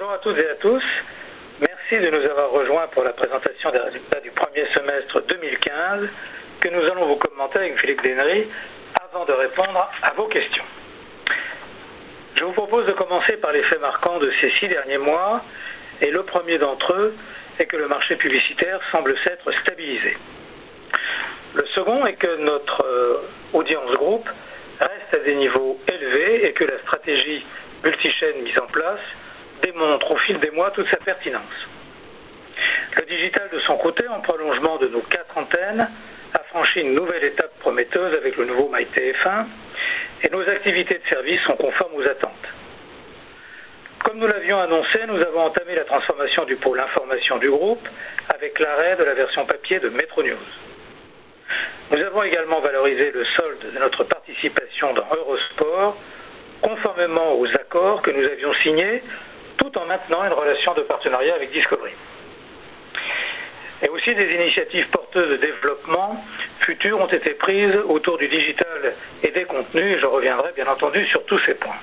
Bonjour à toutes et à tous. Merci de nous avoir rejoints pour la présentation des résultats du premier semestre 2015 que nous allons vous commenter avec Philippe Dennery avant de répondre à vos questions. Je vous propose de commencer par les faits marquants de ces 6 derniers mois et le premier d'entre eux est que le marché publicitaire semble s'être stabilisé. Le second est que notre audience groupe reste à des niveaux élevés et que la stratégie multichaîne mise en place démontre au fil des mois toute sa pertinence. Le digital de son côté, en prolongement de nos 4 antennes, a franchi une nouvelle étape prometteuse avec le nouveau MyTF1 et nos activités de service sont conformes aux attentes. Comme nous l'avions annoncé, nous avons entamé la transformation du pôle information du groupe avec l'arrêt de la version papier de Metro News. Nous avons également valorisé le solde de notre participation dans Eurosport conformément aux accords que nous avions signés tout en maintenant une relation de partenariat avec Discovery. Et aussi des initiatives porteuses de développement futures ont été prises autour du digital et des contenus, et je reviendrai bien entendu sur tous ces points.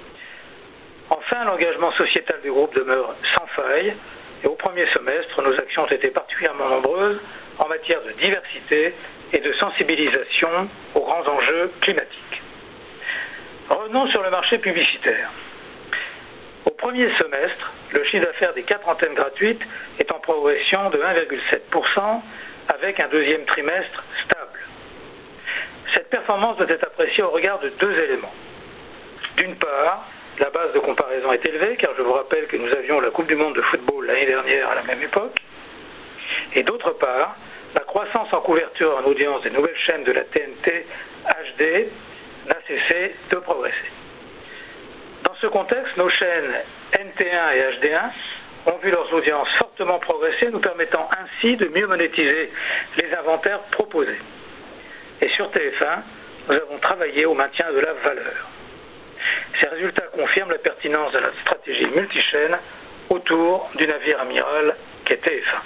Enfin, l'engagement sociétal du groupe demeure sans faille, et au premier semestre, nos actions ont été particulièrement nombreuses en matière de diversité et de sensibilisation aux grands enjeux climatiques. Revenons sur le marché publicitaire. Au premier semestre, le chiffre d'affaires des 4 antennes gratuites est en progression de 1,7% avec un deuxième trimestre stable. Cette performance doit être appréciée au regard de 2 éléments. D'une part, la base de comparaison est élevée car je vous rappelle que nous avions la Coupe du Monde de football l'année dernière à la même époque. Et d'autre part, la croissance en couverture et en audience des nouvelles chaînes de la TNT HD n'a cessé de progresser. Dans ce contexte, nos chaînes NT1 et HD1 ont vu leurs audiences fortement progresser, nous permettant ainsi de mieux monétiser les inventaires proposés. Et sur TF1, nous avons travaillé au maintien de la valeur. Ces résultats confirment la pertinence de notre stratégie multichaîne autour du navire amiral qu'est TF1.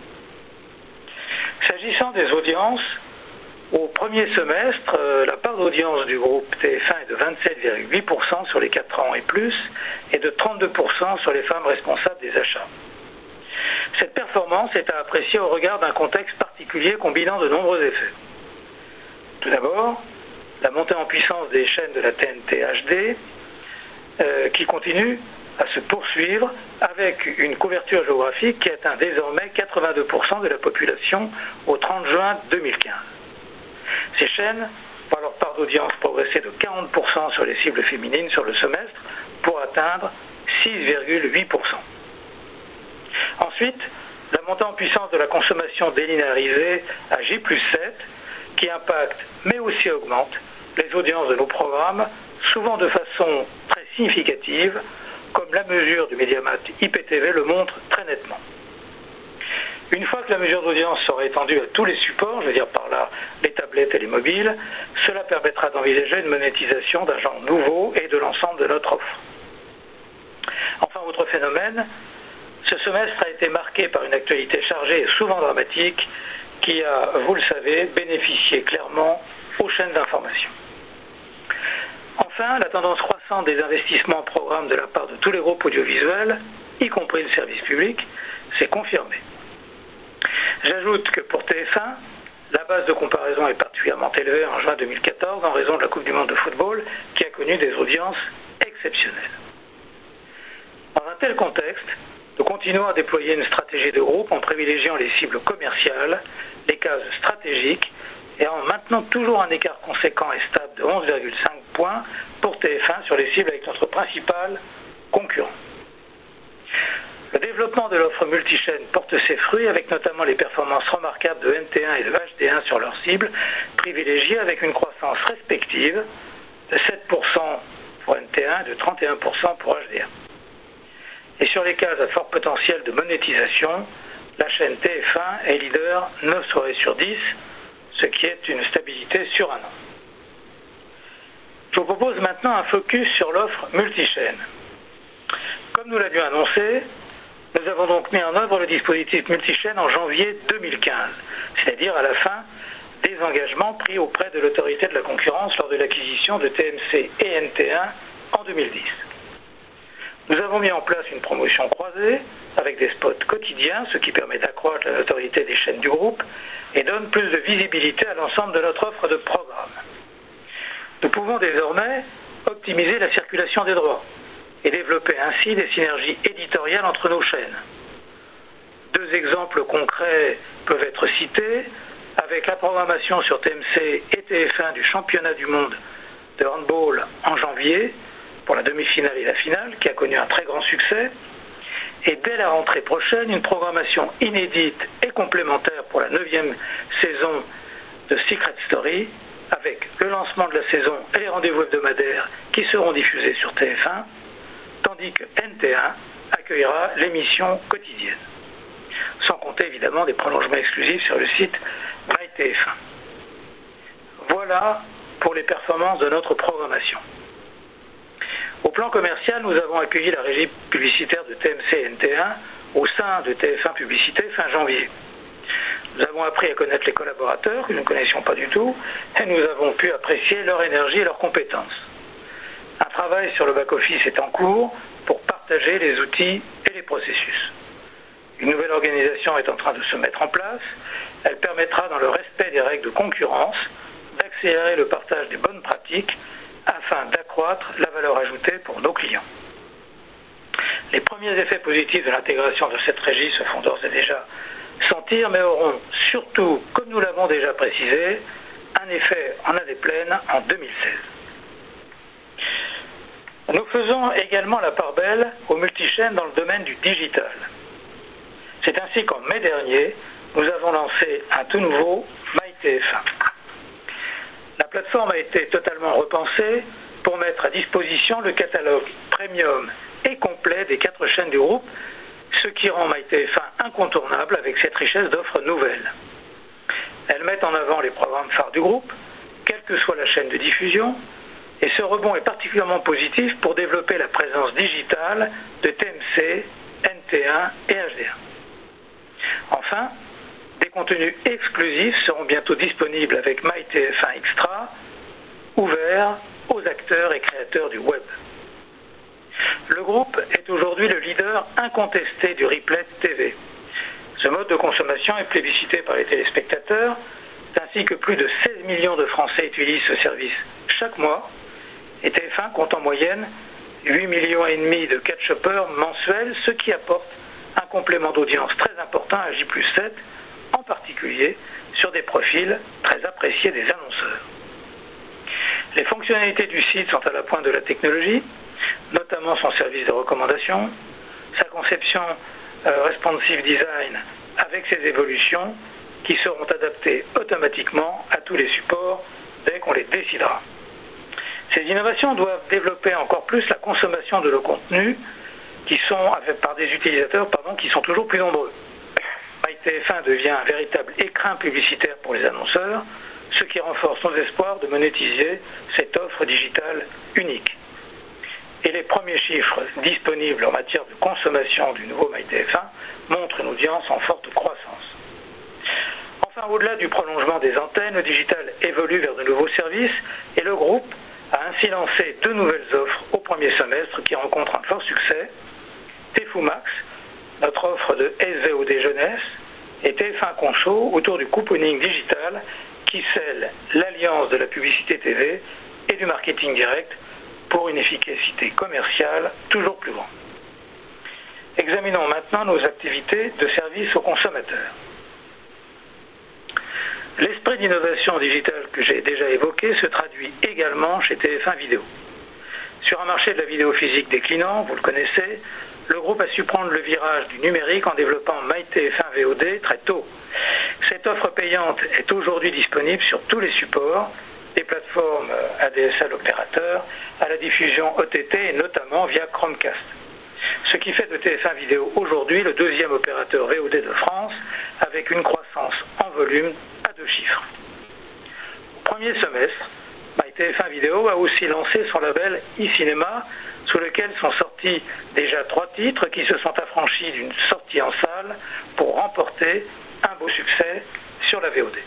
S'agissant des audiences, au premier semestre, la part d'audience du groupe TF1 est de 27,8% sur les 4 ans et plus et de 32% sur les femmes responsables des achats. Cette performance est à apprécier au regard d'un contexte particulier combinant de nombreux effets. Tout d'abord, la montée en puissance des chaînes de la TNT HD qui continue à se poursuivre avec une couverture géographique qui atteint désormais 82% de la population au 30 juin 2015. Ces chaînes voient leur part d'audience progresser de 40% sur les cibles féminines sur le semestre pour atteindre 6,8%. Ensuite, la montée en puissance de la consommation délinéarisée à J+7 qui impacte mais aussi augmente les audiences de nos programmes, souvent de façon très significative, comme la mesure du Mediamat IPTV le montre très nettement. Une fois que la mesure d'audience sera étendue à tous les supports, je veux dire par là les tablettes et les mobiles, cela permettra d'envisager une monétisation d'un genre nouveau et de l'ensemble de notre offre. Enfin, autre phénomène, ce semestre a été marqué par une actualité chargée et souvent dramatique qui a, vous le savez, bénéficié clairement aux chaînes d'information. Enfin, la tendance croissante des investissements en programme de la part de tous les groupes audiovisuels, y compris le service public, s'est confirmée. J'ajoute que pour TF1, la base de comparaison est particulièrement élevée en juin 2014 en raison de la Coupe du Monde de football qui a connu des audiences exceptionnelles. Dans un tel contexte, nous continuons à déployer une stratégie de groupe en privilégiant les cibles commerciales, les cases stratégiques et en maintenant toujours un écart conséquent et stable de 11,5 points pour TF1 sur les cibles avec notre principal concurrent. Le développement de l'offre multichaîne porte ses fruits avec notamment les performances remarquables de NT1 et de HD1 sur leurs cibles privilégiées avec une croissance respective de 7% pour NT1 et de 31% pour HD1. Et sur les cases à fort potentiel de monétisation, la chaîne TF1 est leader 9 soirées sur 10, ce qui est une stabilité sur un an. Je vous propose maintenant un focus sur l'offre multichaîne. Comme nous l'avions annoncé, nous avons donc mis en œuvre le dispositif multichaîne en janvier 2015, c'est-à-dire à la fin des engagements pris auprès de l'autorité de la concurrence lors de l'acquisition de TMC et NT1 en 2010. Nous avons mis en place une promotion croisée avec des spots quotidiens, ce qui permet d'accroître la notoriété des chaînes du groupe et donne plus de visibilité à l'ensemble de notre offre de programmes. Nous pouvons désormais optimiser la circulation des droits et développer ainsi des synergies éditoriales entre nos chaînes. Deux exemples concrets peuvent être cités, avec la programmation sur TMC et TF1 du championnat du monde de handball en janvier, pour la demi-finale et la finale, qui a connu un très grand succès, et dès la rentrée prochaine, une programmation inédite et complémentaire pour la 9e saison de Secret Story, avec le lancement de la saison et les rendez-vous hebdomadaires qui seront diffusés sur TF1, tandis que NT1 accueillera l'émission quotidienne. Sans compter évidemment des prolongements exclusifs sur le site MyTF1. Voilà pour les performances de notre programmation. Au plan commercial, nous avons accueilli la régie publicitaire de TMC et NT1 au sein de TF1 Publicité fin janvier. Nous avons appris à connaître les collaborateurs que nous ne connaissions pas du tout et nous avons pu apprécier leur énergie et leurs compétences. Un travail sur le back-office est en cours pour partager les outils et les processus. Une nouvelle organisation est en train de se mettre en place. Elle permettra, dans le respect des règles de concurrence, d'accélérer le partage des bonnes pratiques afin d'accroître la valeur ajoutée pour nos clients. Les premiers effets positifs de l'intégration de cette régie se font d'ores et déjà sentir, mais auront surtout, comme nous l'avons déjà précisé, un effet en année pleine en 2016. Nous faisons également la part belle aux multichaînes dans le domaine du digital. C'est ainsi qu'en mai dernier, nous avons lancé un tout nouveau MyTF1. La plateforme a été totalement repensée pour mettre à disposition le catalogue premium et complet des 4 chaînes du groupe, ce qui rend MyTF1 incontournable avec cette richesse d'offres nouvelles. Elles mettent en avant les programmes phares du groupe, quelle que soit la chaîne de diffusion, et ce rebond est particulièrement positif pour développer la présence digitale de TMC, NT1 et HD1. Enfin, des contenus exclusifs seront bientôt disponibles avec MyTF1 Extra, ouvert aux acteurs et créateurs du web. Le groupe est aujourd'hui le leader incontesté du replay TV. Ce mode de consommation est plébiscité par les téléspectateurs, ainsi que plus de 16 millions de Français utilisent ce service chaque mois, et TF1 compte en moyenne 8,5 millions de catch-uppers mensuels, ce qui apporte un complément d'audience très important à J+7, en particulier sur des profils très appréciés des annonceurs. Les fonctionnalités du site sont à la pointe de la technologie, notamment son service de recommandation, sa conception responsive design avec ses évolutions qui seront adaptées automatiquement à tous les supports dès qu'on les décidera. Ces innovations doivent développer encore plus la consommation de nos contenus par des utilisateurs qui sont toujours plus nombreux. MyTF1 devient un véritable écrin publicitaire pour les annonceurs, ce qui renforce nos espoirs de monétiser cette offre digitale unique. Et les premiers chiffres disponibles en matière de consommation du nouveau MyTF1 montrent une audience en forte croissance. Enfin, au-delà du prolongement des antennes, le digital évolue vers de nouveaux services et le groupe a ainsi lancé 2 nouvelles offres au premier semestre qui rencontrent un fort succès. TFU Max, notre offre de SVOD jeunesse, et TF1 Conso autour du couponing digital qui scelle l'alliance de la publicité TV et du marketing direct pour une efficacité commerciale toujours plus grande. Examinons maintenant nos activités de service aux consommateurs. L'esprit d'innovation digitale que j'ai déjà évoqué se traduit également chez TF1 Vidéo. Sur un marché de la vidéo physique déclinant, vous le connaissez, le groupe a su prendre le virage du numérique en développant MyTF1 VOD très tôt. Cette offre payante est aujourd'hui disponible sur tous les supports, des plateformes ADSL opérateurs à la diffusion OTT et notamment via Chromecast. Ce qui fait de TF1 Vidéo aujourd'hui le 2e opérateur VOD de France avec une croissance en volume à 2 chiffres. Au premier semestre, MyTF1 Vidéo a aussi lancé son label e-cinéma sous lequel sont sortis déjà 3 titres qui se sont affranchis d'une sortie en salle pour remporter un beau succès sur la VOD.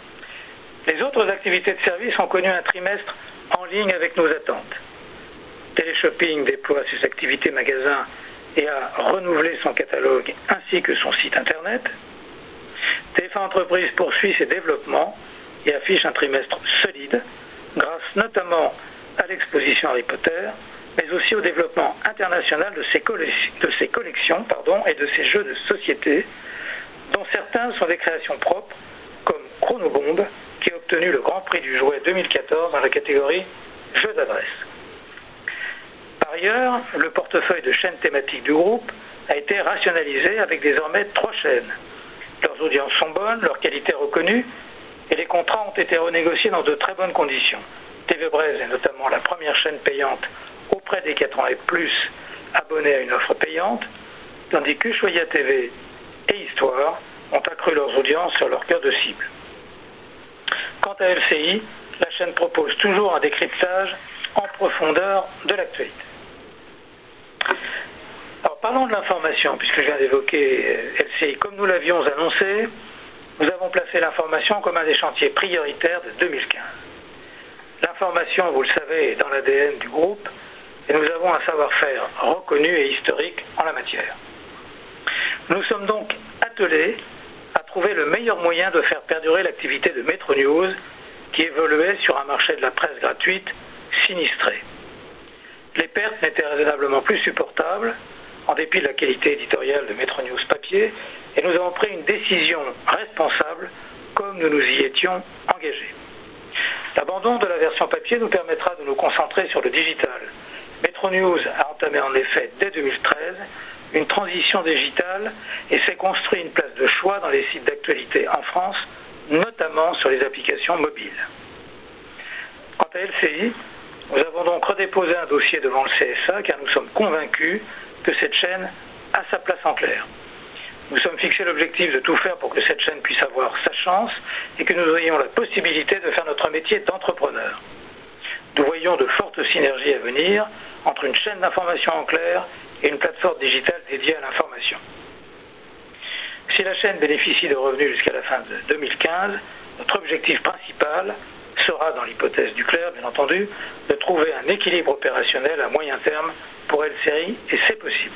Les autres activités de service ont connu un trimestre en ligne avec nos attentes. Téléshopping déploie ses activités magasins et a renouvelé son catalogue ainsi que son site internet. TF1 Entreprise poursuit ses développements et affiche un trimestre solide, grâce notamment à l'exposition Harry Potter, mais aussi au développement international de ses collections et de ses jeux de société, dont certains sont des créations propres, comme Chronobomb, qui a obtenu le Grand Prix du jouet 2014 dans la catégorie Jeux d'adresse. Par ailleurs, le portefeuille de chaînes thématiques du groupe a été rationalisé avec désormais 3 chaînes. Leurs audiences sont bonnes, leur qualité reconnue, et les contrats ont été renégociés dans de très bonnes conditions. TV Braise est notamment la première chaîne payante auprès des 4 ans et plus abonnés à une offre payante, tandis qu'Ushuaïa TV et Histoire ont accru leurs audiences sur leur cœur de cible. Quant à LCI, la chaîne propose toujours un décryptage en profondeur de l'actualité. Alors parlons de l'information, puisque je viens d'évoquer LCI. Comme nous l'avions annoncé, nous avons placé l'information comme un des chantiers prioritaires de 2015. L'information, vous le savez, est dans l'ADN du groupe, et nous avons un savoir-faire reconnu et historique en la matière. Nous sommes donc attelés à trouver le meilleur moyen de faire perdurer l'activité de Metro News, qui évoluait sur un marché de la presse gratuite sinistré. Les pertes n'étaient raisonnablement plus supportables, en dépit de la qualité éditoriale de Metro News papier, et nous avons pris une décision responsable, comme nous nous y étions engagés. L'abandon de la version papier nous permettra de nous concentrer sur le digital. Metro News a entamé en effet dès 2013 une transition digitale et s'est construit une place de choix dans les sites d'actualité en France, notamment sur les applications mobiles. Quant à LCI, nous avons donc redéposé un dossier devant le CSA car nous sommes convaincus que cette chaîne a sa place en clair. Nous sommes fixés l'objectif de tout faire pour que cette chaîne puisse avoir sa chance et que nous ayons la possibilité de faire notre métier d'entrepreneur. Nous voyons de fortes synergies à venir entre une chaîne d'information en clair et une plateforme digitale dédiée à l'information. Si la chaîne bénéficie de revenus jusqu'à la fin de 2015, notre objectif principal sera, dans l'hypothèse du clair bien entendu, de trouver un équilibre opérationnel à moyen terme pour LCI, et c'est possible.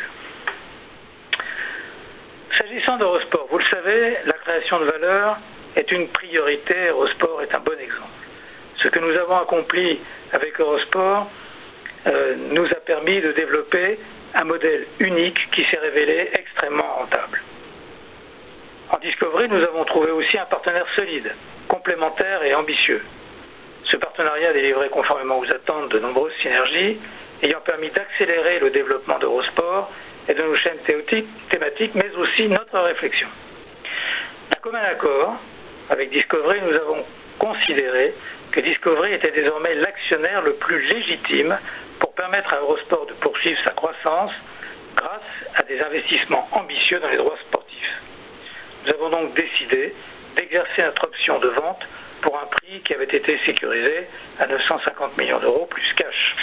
S'agissant d'Eurosport, vous le savez, la création de valeur est une priorité. Eurosport est un bon exemple. Ce que nous avons accompli avec Eurosport nous a permis de développer un modèle unique qui s'est révélé extrêmement rentable. En Discovery, nous avons trouvé aussi un partenaire solide, complémentaire et ambitieux. Ce partenariat a délivré conformément aux attentes de nombreuses synergies, ayant permis d'accélérer le développement d'Eurosport et de nos chaînes thématiques, mais aussi notre réflexion. D'un commun accord, avec Discovery, nous avons considéré que Discovery était désormais l'actionnaire le plus légitime pour permettre à Eurosport de poursuivre sa croissance grâce à des investissements ambitieux dans les droits sportifs. Nous avons donc décidé d'exercer notre option de vente pour un prix qui avait été sécurisé à 950 millions d'euros plus cash.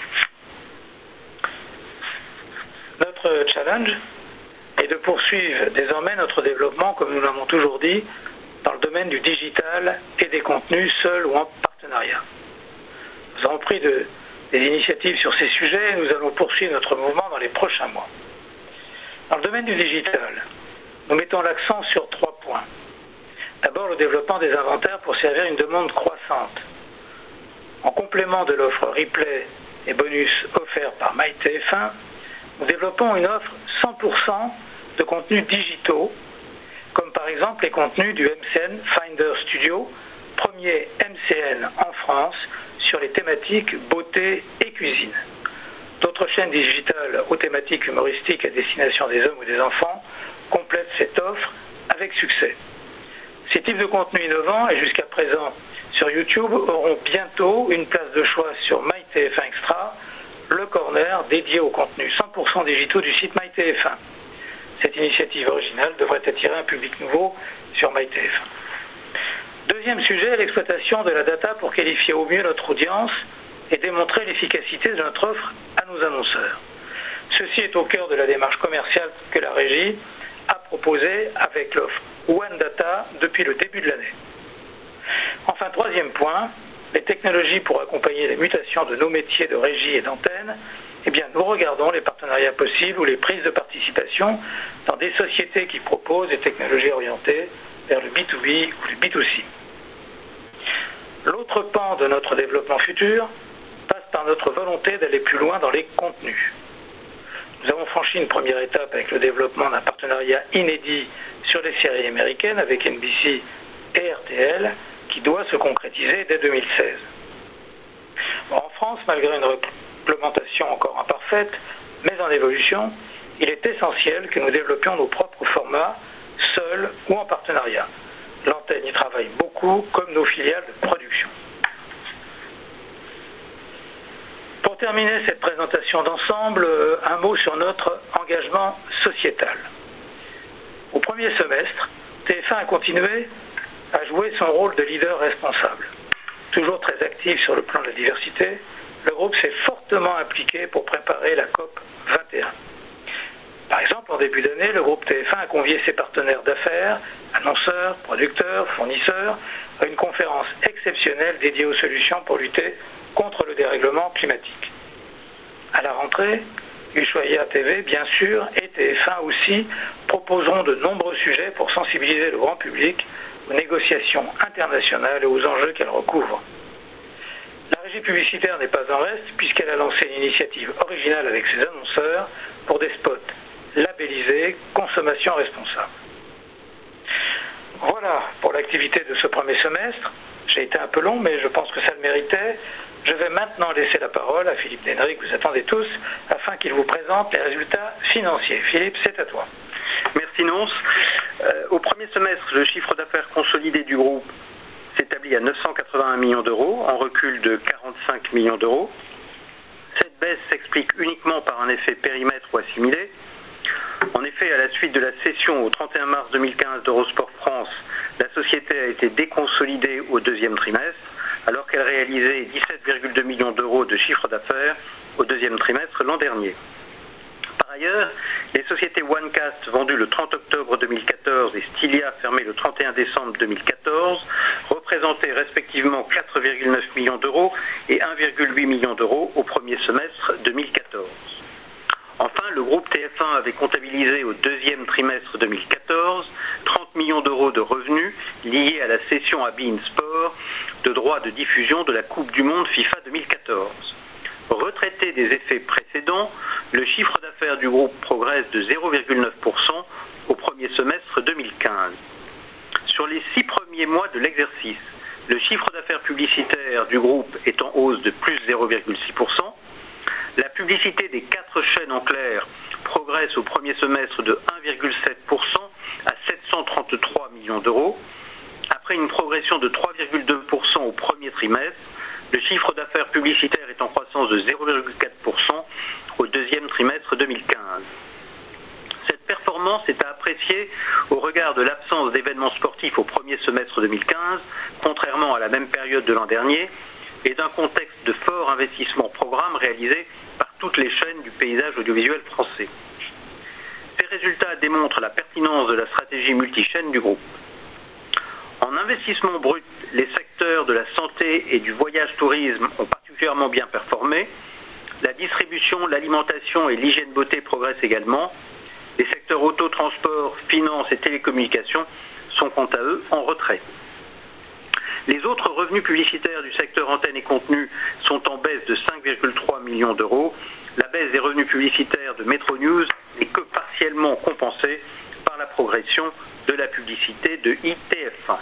Notre challenge est de poursuivre désormais notre développement, comme nous l'avons toujours dit, dans le domaine du digital et des contenus, seuls ou en partenariat. Nous avons pris des initiatives sur ces sujets et nous allons poursuivre notre mouvement dans les prochains mois. Dans le domaine du digital, nous mettons l'accent sur 3 points. D'abord, le développement des inventaires pour servir une demande croissante. En complément de l'offre replay et bonus offert par MyTF1, nous développons une offre 100% de contenus digitaux, comme par exemple les contenus du MCN Finder Studio, premier MCN en France sur les thématiques beauté et cuisine. D'autres chaînes digitales aux thématiques humoristiques à destination des hommes ou des enfants complètent cette offre avec succès. Ces types de contenus innovants, et jusqu'à présent sur YouTube, auront bientôt une place de choix sur MyTF1 Extra, le corner dédié aux contenus 100% digitaux du site MyTF1. Cette initiative originale devrait attirer un public nouveau sur MyTF1. Deuxième sujet, l'exploitation de la data pour qualifier au mieux notre audience et démontrer l'efficacité de notre offre à nos annonceurs. Ceci est au cœur de la démarche commerciale que la régie a proposée avec l'offre One Data depuis le début de l'année. Enfin, troisième point, les technologies pour accompagner les mutations de nos métiers de régie et d'antenne, eh bien, nous regardons les partenariats possibles ou les prises de participation dans des sociétés qui proposent des technologies orientées vers le B2B ou le B2C. L'autre pan de notre développement futur passe par notre volonté d'aller plus loin dans les contenus. Nous avons franchi une première étape avec le développement d'un partenariat inédit sur les séries américaines avec NBC et RTL qui doit se concrétiser dès 2016. En France, malgré une réglementation encore imparfaite, mais en évolution, il est essentiel que nous développions nos propres formats, seuls ou en partenariat. L'antenne y travaille beaucoup, comme nos filiales de production. Pour terminer cette présentation d'ensemble, un mot sur notre engagement sociétal. Au premier semestre, TF1 a continué à jouer son rôle de leader responsable. Toujours très actif sur le plan de la diversité, le groupe s'est fortement impliqué pour préparer la COP 21. Par exemple, en début d'année, le groupe TF1 a convié ses partenaires d'affaires, annonceurs, producteurs, fournisseurs, à une conférence exceptionnelle dédiée aux solutions pour lutter contre le dérèglement climatique. À la rentrée, Ushuaïa TV, bien sûr, et TF1 aussi, proposeront de nombreux sujets pour sensibiliser le grand public aux négociations internationales et aux enjeux qu'elles recouvrent. La régie publicitaire n'est pas en reste puisqu'elle a lancé une initiative originale avec ses annonceurs pour des spots labellisés consommation responsable. Voilà pour l'activité de ce premier semestre. J'ai été un peu long, mais je pense que ça le méritait. Je vais maintenant laisser la parole à Philippe Denery, que vous attendez tous, afin qu'il vous présente les résultats financiers. Philippe, c'est à toi. Merci Nonce. Au premier semestre, le chiffre d'affaires consolidé du groupe s'établit à 981 millions d'euros, en recul de 45 millions d'euros. Cette baisse s'explique uniquement par un effet périmètre ou assimilé. En effet, à la suite de la cession au 31 mars 2015 d'Eurosport France, la société a été déconsolidée au deuxième trimestre, alors qu'elle réalisait 17,2 millions d'euros de chiffre d'affaires au deuxième trimestre l'an dernier. Par ailleurs, les sociétés OneCast vendues le 30 octobre 2014 et Stylia fermées le 31 décembre 2014 représentaient respectivement 4,9 millions d'euros et 1,8 million d'euros au premier semestre 2014. Enfin, le groupe TF1 avait comptabilisé au deuxième trimestre 2014 30 millions d'euros de revenus liés à la cession à beIN Sport de droits de diffusion de la Coupe du Monde FIFA 2014. Retraité des effets précédents, le chiffre d'affaires du groupe progresse de 0,9% au premier semestre 2015. Sur les 6 premiers mois de l'exercice, le chiffre d'affaires publicitaire du groupe est en hausse de plus 0,6%. La publicité des 4 chaînes en clair progresse au premier semestre de 1,7% à 733 millions d'euros. Après une progression de 3,2% au premier trimestre, le chiffre d'affaires publicitaire est en croissance de 0,4% au deuxième trimestre 2015. Cette performance est à apprécier au regard de l'absence d'événements sportifs au premier semestre 2015, contrairement à la même période de l'an dernier, et d'un contexte de fort investissement programme réalisé par toutes les chaînes du paysage audiovisuel français. Ces résultats démontrent la pertinence de la stratégie multichaîne du groupe. En investissement brut, les secteurs de la santé et du voyage-tourisme ont particulièrement bien performé. La distribution, l'alimentation et l'hygiène beauté progressent également. Les secteurs auto, transport, finance et télécommunications sont quant à eux en retrait. Les autres revenus publicitaires du secteur antenne et contenu sont en baisse de 5,3 millions d'euros. La baisse des revenus publicitaires de Metro News n'est que partiellement compensée par la progression de la publicité de ITF1.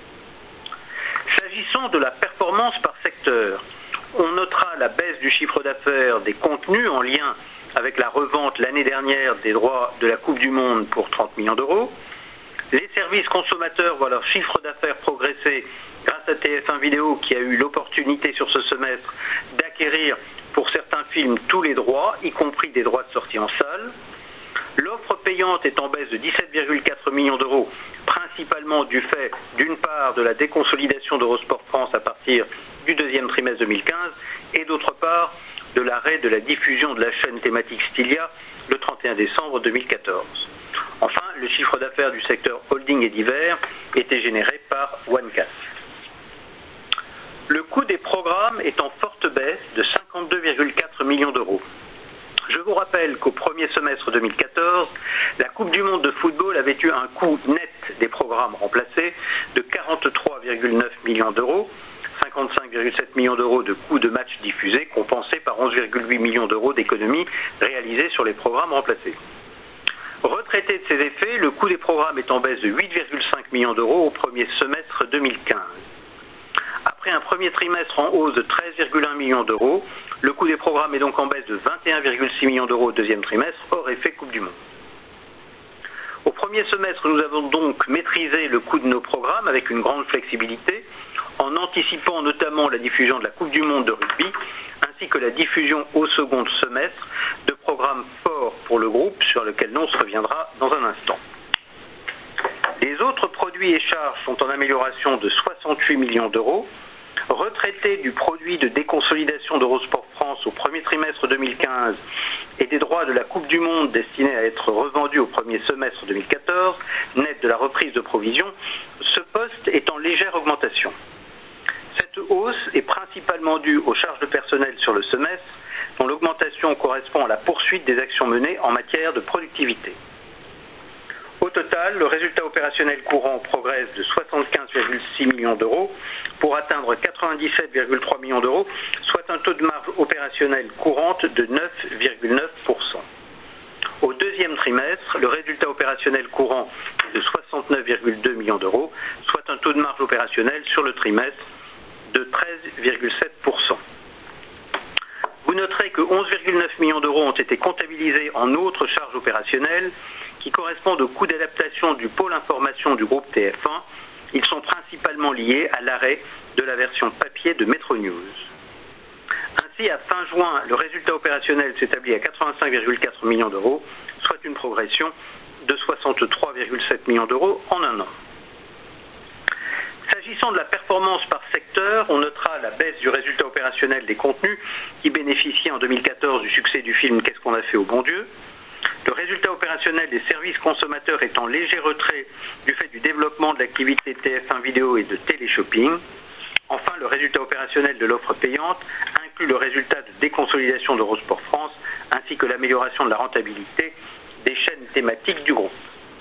S'agissant de la performance par secteur, on notera la baisse du chiffre d'affaires des contenus en lien avec la revente l'année dernière des droits de la Coupe du Monde pour 30 millions d'euros. Les services consommateurs voient leur chiffre d'affaires progresser grâce à TF1 Vidéo qui a eu l'opportunité sur ce semestre d'acquérir pour certains films tous les droits, y compris des droits de sortie en salle. L'offre payante est en baisse de 17,4 millions d'euros, principalement du fait, d'une part, de la déconsolidation d'Eurosport France à partir du deuxième trimestre 2015, et d'autre part, de l'arrêt de la diffusion de la chaîne thématique Stylia le 31 décembre 2014. Enfin, le chiffre d'affaires du secteur holding et divers était généré par OneCast. Le coût des programmes est en forte baisse de 52,4 millions d'euros. Je vous rappelle qu'au premier semestre 2014, la Coupe du Monde de football avait eu un coût net des programmes remplacés de 43,9 millions d'euros, 55,7 millions d'euros de coûts de matchs diffusés, compensés par 11,8 millions d'euros d'économies réalisées sur les programmes remplacés. Retraité de ces effets, le coût des programmes est en baisse de 8,5 millions d'euros au premier semestre 2015. Après un premier trimestre en hausse de 13,1 millions d'euros, le coût des programmes est donc en baisse de 21,6 millions d'euros au deuxième trimestre, hors effet Coupe du Monde. Au premier semestre, nous avons donc maîtrisé le coût de nos programmes avec une grande flexibilité, en anticipant notamment la diffusion de la Coupe du Monde de rugby, ainsi que la diffusion au second semestre de programmes forts pour le groupe, sur lequel on se reviendra dans un instant. Les autres produits et charges sont en amélioration de 68 millions d'euros. Retraités du produit de déconsolidation d'Eurosport France au premier trimestre 2015 et des droits de la Coupe du Monde destinés à être revendus au premier semestre 2014, net de la reprise de provision, ce poste est en légère augmentation. Cette hausse est principalement due aux charges de personnel sur le semestre, dont l'augmentation correspond à la poursuite des actions menées en matière de productivité. Au total, le résultat opérationnel courant progresse de 75,6 millions d'euros pour atteindre 97,3 millions d'euros, soit un taux de marge opérationnelle courante de 9,9%. Au deuxième trimestre, le résultat opérationnel courant est de 69,2 millions d'euros, soit un taux de marge opérationnelle sur le trimestre de 13,7%. Vous noterez que 11,9 millions d'euros ont été comptabilisés en autres charges opérationnelles qui correspondent au coût d'adaptation du pôle information du groupe TF1. Ils sont principalement liés à l'arrêt de la version papier de Metro News. Ainsi, à fin juin, le résultat opérationnel s'établit à 85,4 millions d'euros, soit une progression de 63,7 millions d'euros en un an. S'agissant de la performance par secteur, on notera la baisse du résultat opérationnel des contenus qui bénéficiait en 2014 du succès du film Qu'est-ce qu'on a fait au bon Dieu. Le résultat opérationnel des services consommateurs est en léger retrait du fait du développement de l'activité TF1 vidéo et de téléshopping. Enfin, le résultat opérationnel de l'offre payante inclut le résultat de déconsolidation d'Eurosport France ainsi que l'amélioration de la rentabilité des chaînes thématiques du groupe.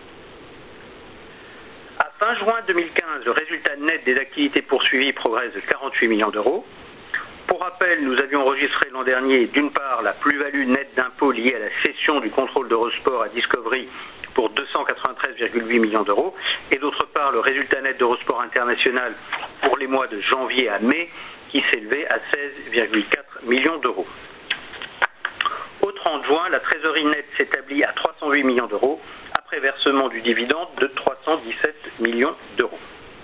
À fin juin 2015, le résultat net des activités poursuivies progresse de 48 millions d'euros. Pour rappel, nous avions enregistré l'an dernier, d'une part, la plus-value nette d'impôts liée à la cession du contrôle d'Eurosport à Discovery pour 293,8 millions d'euros, et d'autre part, le résultat net d'Eurosport International pour les mois de janvier à mai, qui s'élevait à 16,4 millions d'euros. Au 30 juin, la trésorerie nette s'établit à 308 millions d'euros, après versement du dividende de 317 millions d'euros.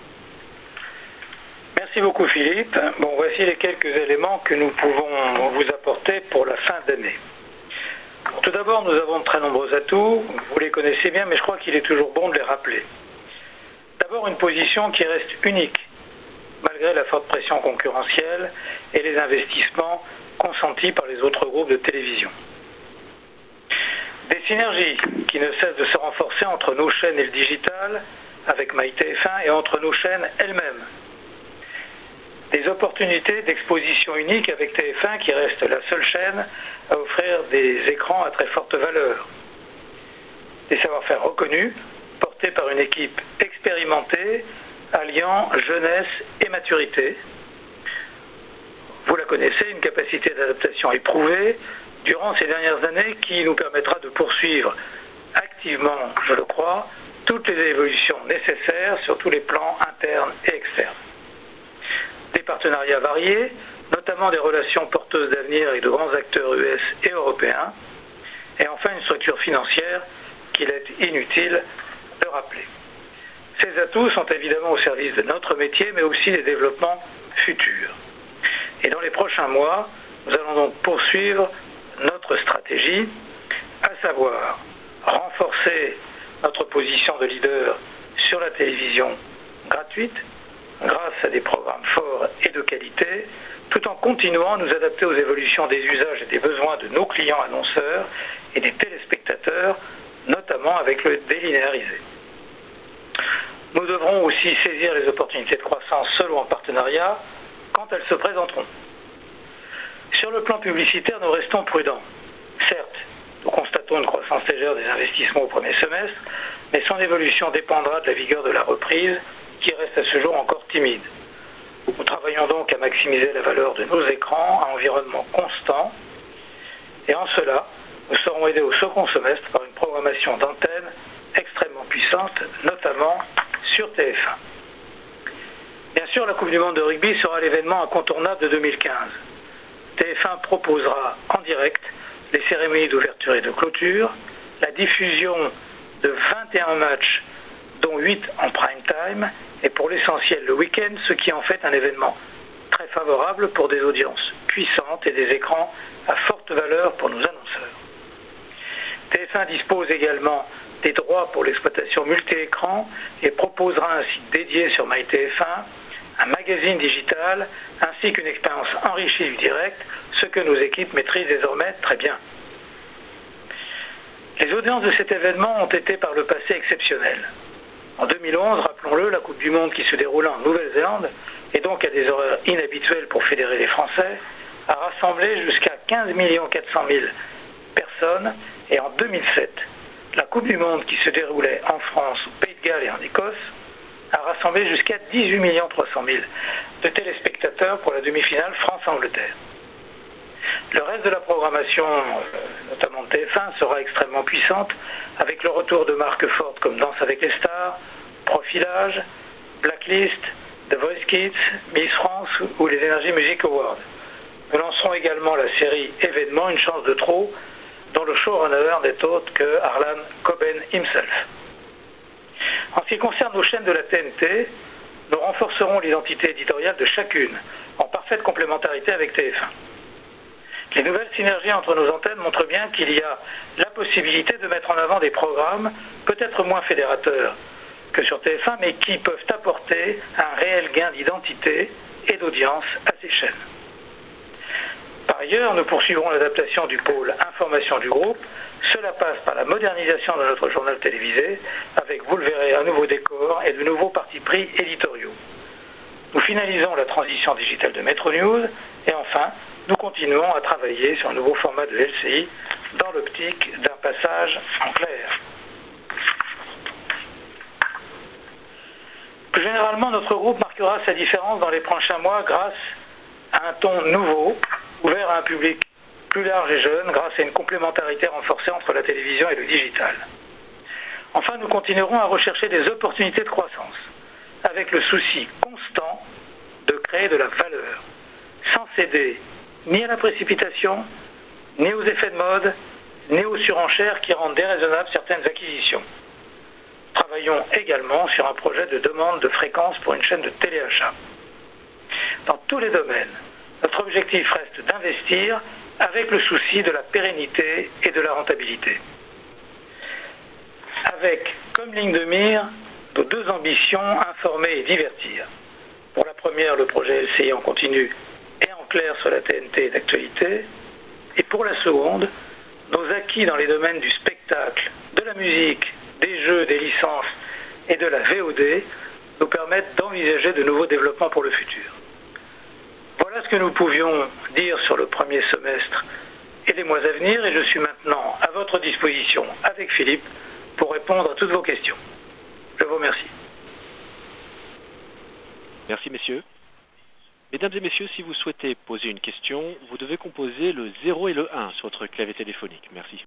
Merci beaucoup Philippe. Bon, voici les quelques éléments que nous pouvons vous apporter pour la fin d'année. Tout d'abord, nous avons de très nombreux atouts, vous les connaissez bien, mais je crois qu'il est toujours bon de les rappeler. D'abord, une position qui reste unique, malgré la forte pression concurrentielle et les investissements consentis par les autres groupes de télévision. Des synergies qui ne cessent de se renforcer entre nos chaînes et le digital, avec MyTF1, et entre nos chaînes elles-mêmes. Des opportunités d'exposition unique avec TF1 qui reste la seule chaîne à offrir des écrans à très forte valeur. Des savoir-faire reconnus, portés par une équipe expérimentée, alliant jeunesse et maturité. Vous la connaissez, une capacité d'adaptation éprouvée durant ces dernières années qui nous permettra de poursuivre activement, je le crois, toutes les évolutions nécessaires sur tous les plans internes et externes. Des partenariats variés, notamment des relations porteuses d'avenir avec de grands acteurs US et européens, et enfin une structure financière qu'il est inutile de rappeler. Ces atouts sont évidemment au service de notre métier, mais aussi des développements futurs. Et dans les prochains mois, nous allons donc poursuivre notre stratégie, à savoir renforcer notre position de leader sur la télévision gratuite, grâce à des programmes forts et de qualité, tout en continuant à nous adapter aux évolutions des usages et des besoins de nos clients annonceurs et des téléspectateurs, notamment avec le délinéarisé. Nous devrons aussi saisir les opportunités de croissance seules ou en partenariat quand elles se présenteront. Sur le plan publicitaire, nous restons prudents. Certes, nous constatons une croissance légère des investissements au premier semestre, mais son évolution dépendra de la vigueur de la reprise, qui reste à ce jour encore timide. Nous travaillons donc à maximiser la valeur de nos écrans à environnement constant, et en cela, nous serons aidés au second semestre par une programmation d'antennes extrêmement puissante, notamment sur TF1. Bien sûr, la Coupe du Monde de rugby sera l'événement incontournable de 2015. TF1 proposera en direct les cérémonies d'ouverture et de clôture, la diffusion de 21 matchs, dont 8 en prime time, et pour l'essentiel le week-end, ce qui en fait un événement très favorable pour des audiences puissantes et des écrans à forte valeur pour nos annonceurs. TF1 dispose également des droits pour l'exploitation multi-écran et proposera un site dédié sur MyTF1, un magazine digital, ainsi qu'une expérience enrichie du direct, ce que nos équipes maîtrisent désormais très bien. Les audiences de cet événement ont été par le passé exceptionnelles. En 2011, rappelons-le, la Coupe du Monde qui se déroulait en Nouvelle-Zélande, et donc à des horaires inhabituels pour fédérer les Français, a rassemblé jusqu'à 15 400 000 personnes, et en 2007, la Coupe du Monde qui se déroulait en France, au Pays de Galles et en Écosse, a rassemblé jusqu'à 18 300 000 de téléspectateurs pour la demi-finale France-Angleterre. Le reste de la programmation, notamment de TF1, sera extrêmement puissante, avec le retour de marques fortes comme Danse avec les stars, Profilage, Blacklist, The Voice Kids, Miss France ou les Energy Music Awards. Nous lancerons également la série Événement, une chance de trop, dont le showrunner n'est autre que Harlan Coben himself. En ce qui concerne nos chaînes de la TNT, nous renforcerons l'identité éditoriale de chacune, en parfaite complémentarité avec TF1. Les nouvelles synergies entre nos antennes montrent bien qu'il y a la possibilité de mettre en avant des programmes peut-être moins fédérateurs que sur TF1, mais qui peuvent apporter un réel gain d'identité et d'audience à ces chaînes. Par ailleurs, nous poursuivrons l'adaptation du pôle information du groupe. Cela passe par la modernisation de notre journal télévisé, avec, vous le verrez, un nouveau décor et de nouveaux partis pris éditoriaux. Nous finalisons la transition digitale de Metro News, et enfin, nous continuons à travailler sur un nouveau format de LCI dans l'optique d'un passage en clair. Plus généralement, notre groupe marquera sa différence dans les prochains mois grâce à un ton nouveau, ouvert à un public plus large et jeune, grâce à une complémentarité renforcée entre la télévision et le digital. Enfin, nous continuerons à rechercher des opportunités de croissance, avec le souci constant de créer de la valeur, sans céder ni à la précipitation, ni aux effets de mode, ni aux surenchères qui rendent déraisonnables certaines acquisitions. Travaillons également sur un projet de demande de fréquence pour une chaîne de téléachat. Dans tous les domaines, notre objectif reste d'investir avec le souci de la pérennité et de la rentabilité. Avec comme ligne de mire nos deux ambitions, informer et divertir. Pour la première, le projet LCI en continu et en clair sur la TNT d'actualité. Et pour la seconde, nos acquis dans les domaines du spectacle, de la musique, des jeux, des licences et de la VOD nous permettent d'envisager de nouveaux développements pour le futur. Voilà ce que nous pouvions dire sur le premier semestre et les mois à venir, et je suis maintenant à votre disposition avec Philippe pour répondre à toutes vos questions. Je vous remercie. Merci messieurs. Mesdames et messieurs, si vous souhaitez poser une question, vous devez composer le 0 et le 1 sur votre clavier téléphonique. Merci.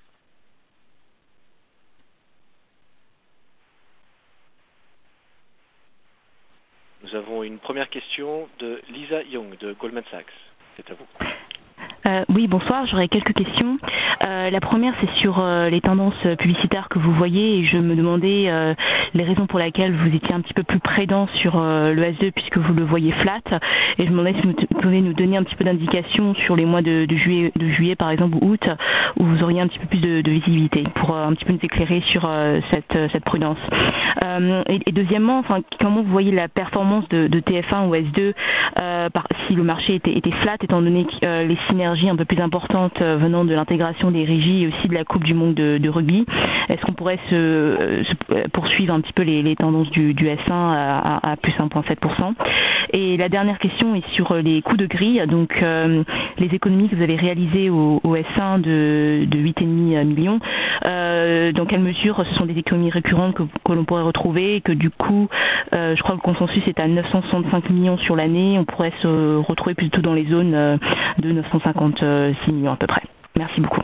Nous avons une première question de Lisa Young de Goldman Sachs. C'est à vous. Oui, bonsoir, j'aurais quelques questions. La première, c'est sur les tendances publicitaires que vous voyez, et je me demandais les raisons pour lesquelles vous étiez un petit peu plus prudent sur le S2 puisque vous le voyez flat, et je me demandais si vous pouvez nous donner un petit peu d'indications sur les mois de juillet par exemple ou août, où vous auriez un petit peu plus de visibilité pour un petit peu nous éclairer sur cette prudence. Et deuxièmement, comment vous voyez la performance de TF1 ou S2 si le marché était flat, étant donné que les synergies un peu plus importantes venant de l'intégration des régies et aussi de la Coupe du Monde de rugby, est-ce qu'on pourrait poursuivre un petit peu les tendances du S1 à plus 1,7%? Et la dernière question est sur les coûts de grille. Donc les économies que vous avez réalisées au S1 de 8,5 millions, dans quelle mesure ce sont des économies récurrentes que l'on pourrait retrouver et que du coup, je crois que le consensus est à 965 millions sur l'année, on pourrait se retrouver plutôt dans les zones de 956 millions à peu près. Merci beaucoup.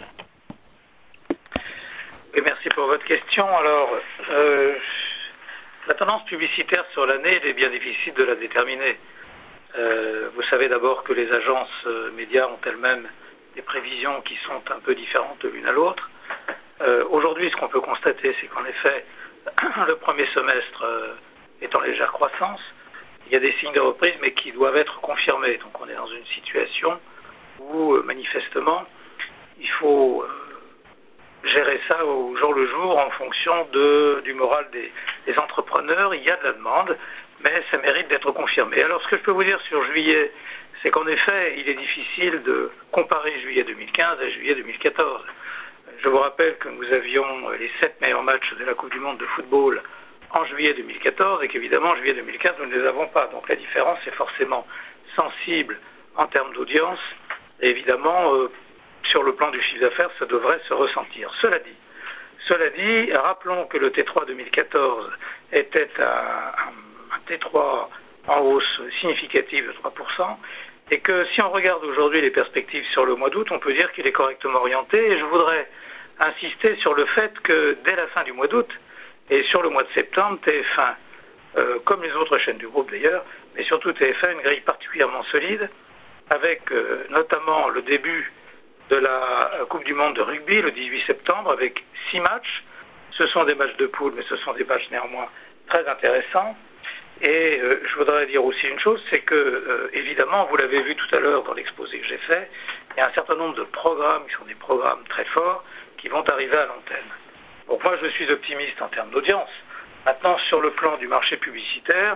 Et merci pour votre question. Alors, la tendance publicitaire sur l'année, il est bien difficile de la déterminer. Vous savez d'abord que les agences médias ont elles-mêmes des prévisions qui sont un peu différentes de l'une à l'autre. Aujourd'hui, ce qu'on peut constater, c'est qu'en effet, le premier semestre est en légère croissance. Il y a des signes de reprise, mais qui doivent être confirmés. Donc on est dans une situation où, manifestement, il faut gérer ça au jour le jour en fonction du moral des entrepreneurs. Il y a de la demande, mais ça mérite d'être confirmé. Alors ce que je peux vous dire sur juillet, c'est qu'en effet, il est difficile de comparer juillet 2015 à juillet 2014. Je vous rappelle que nous avions les 7 meilleurs matchs de la Coupe du Monde de football en juillet 2014 et qu'évidemment en juillet 2015 nous ne les avons pas. Donc la différence est forcément sensible en termes d'audience et évidemment sur le plan du chiffre d'affaires ça devrait se ressentir. Cela dit, rappelons que le T3 2014 était un T3 en hausse significative de 3%. Et que si on regarde aujourd'hui les perspectives sur le mois d'août, on peut dire qu'il est correctement orienté. Et je voudrais insister sur le fait que dès la fin du mois d'août et sur le mois de septembre, TF1, comme les autres chaînes du groupe d'ailleurs, mais surtout TF1, une grille particulièrement solide, avec notamment le début de la Coupe du Monde de rugby le 18 septembre, avec 6 matchs. Ce sont des matchs de poule, mais ce sont des matchs néanmoins très intéressants. Et je voudrais dire aussi une chose, c'est que, évidemment, vous l'avez vu tout à l'heure dans l'exposé que j'ai fait, il y a un certain nombre de programmes qui sont des programmes très forts qui vont arriver à l'antenne. Donc moi, je suis optimiste en termes d'audience. Maintenant, sur le plan du marché publicitaire,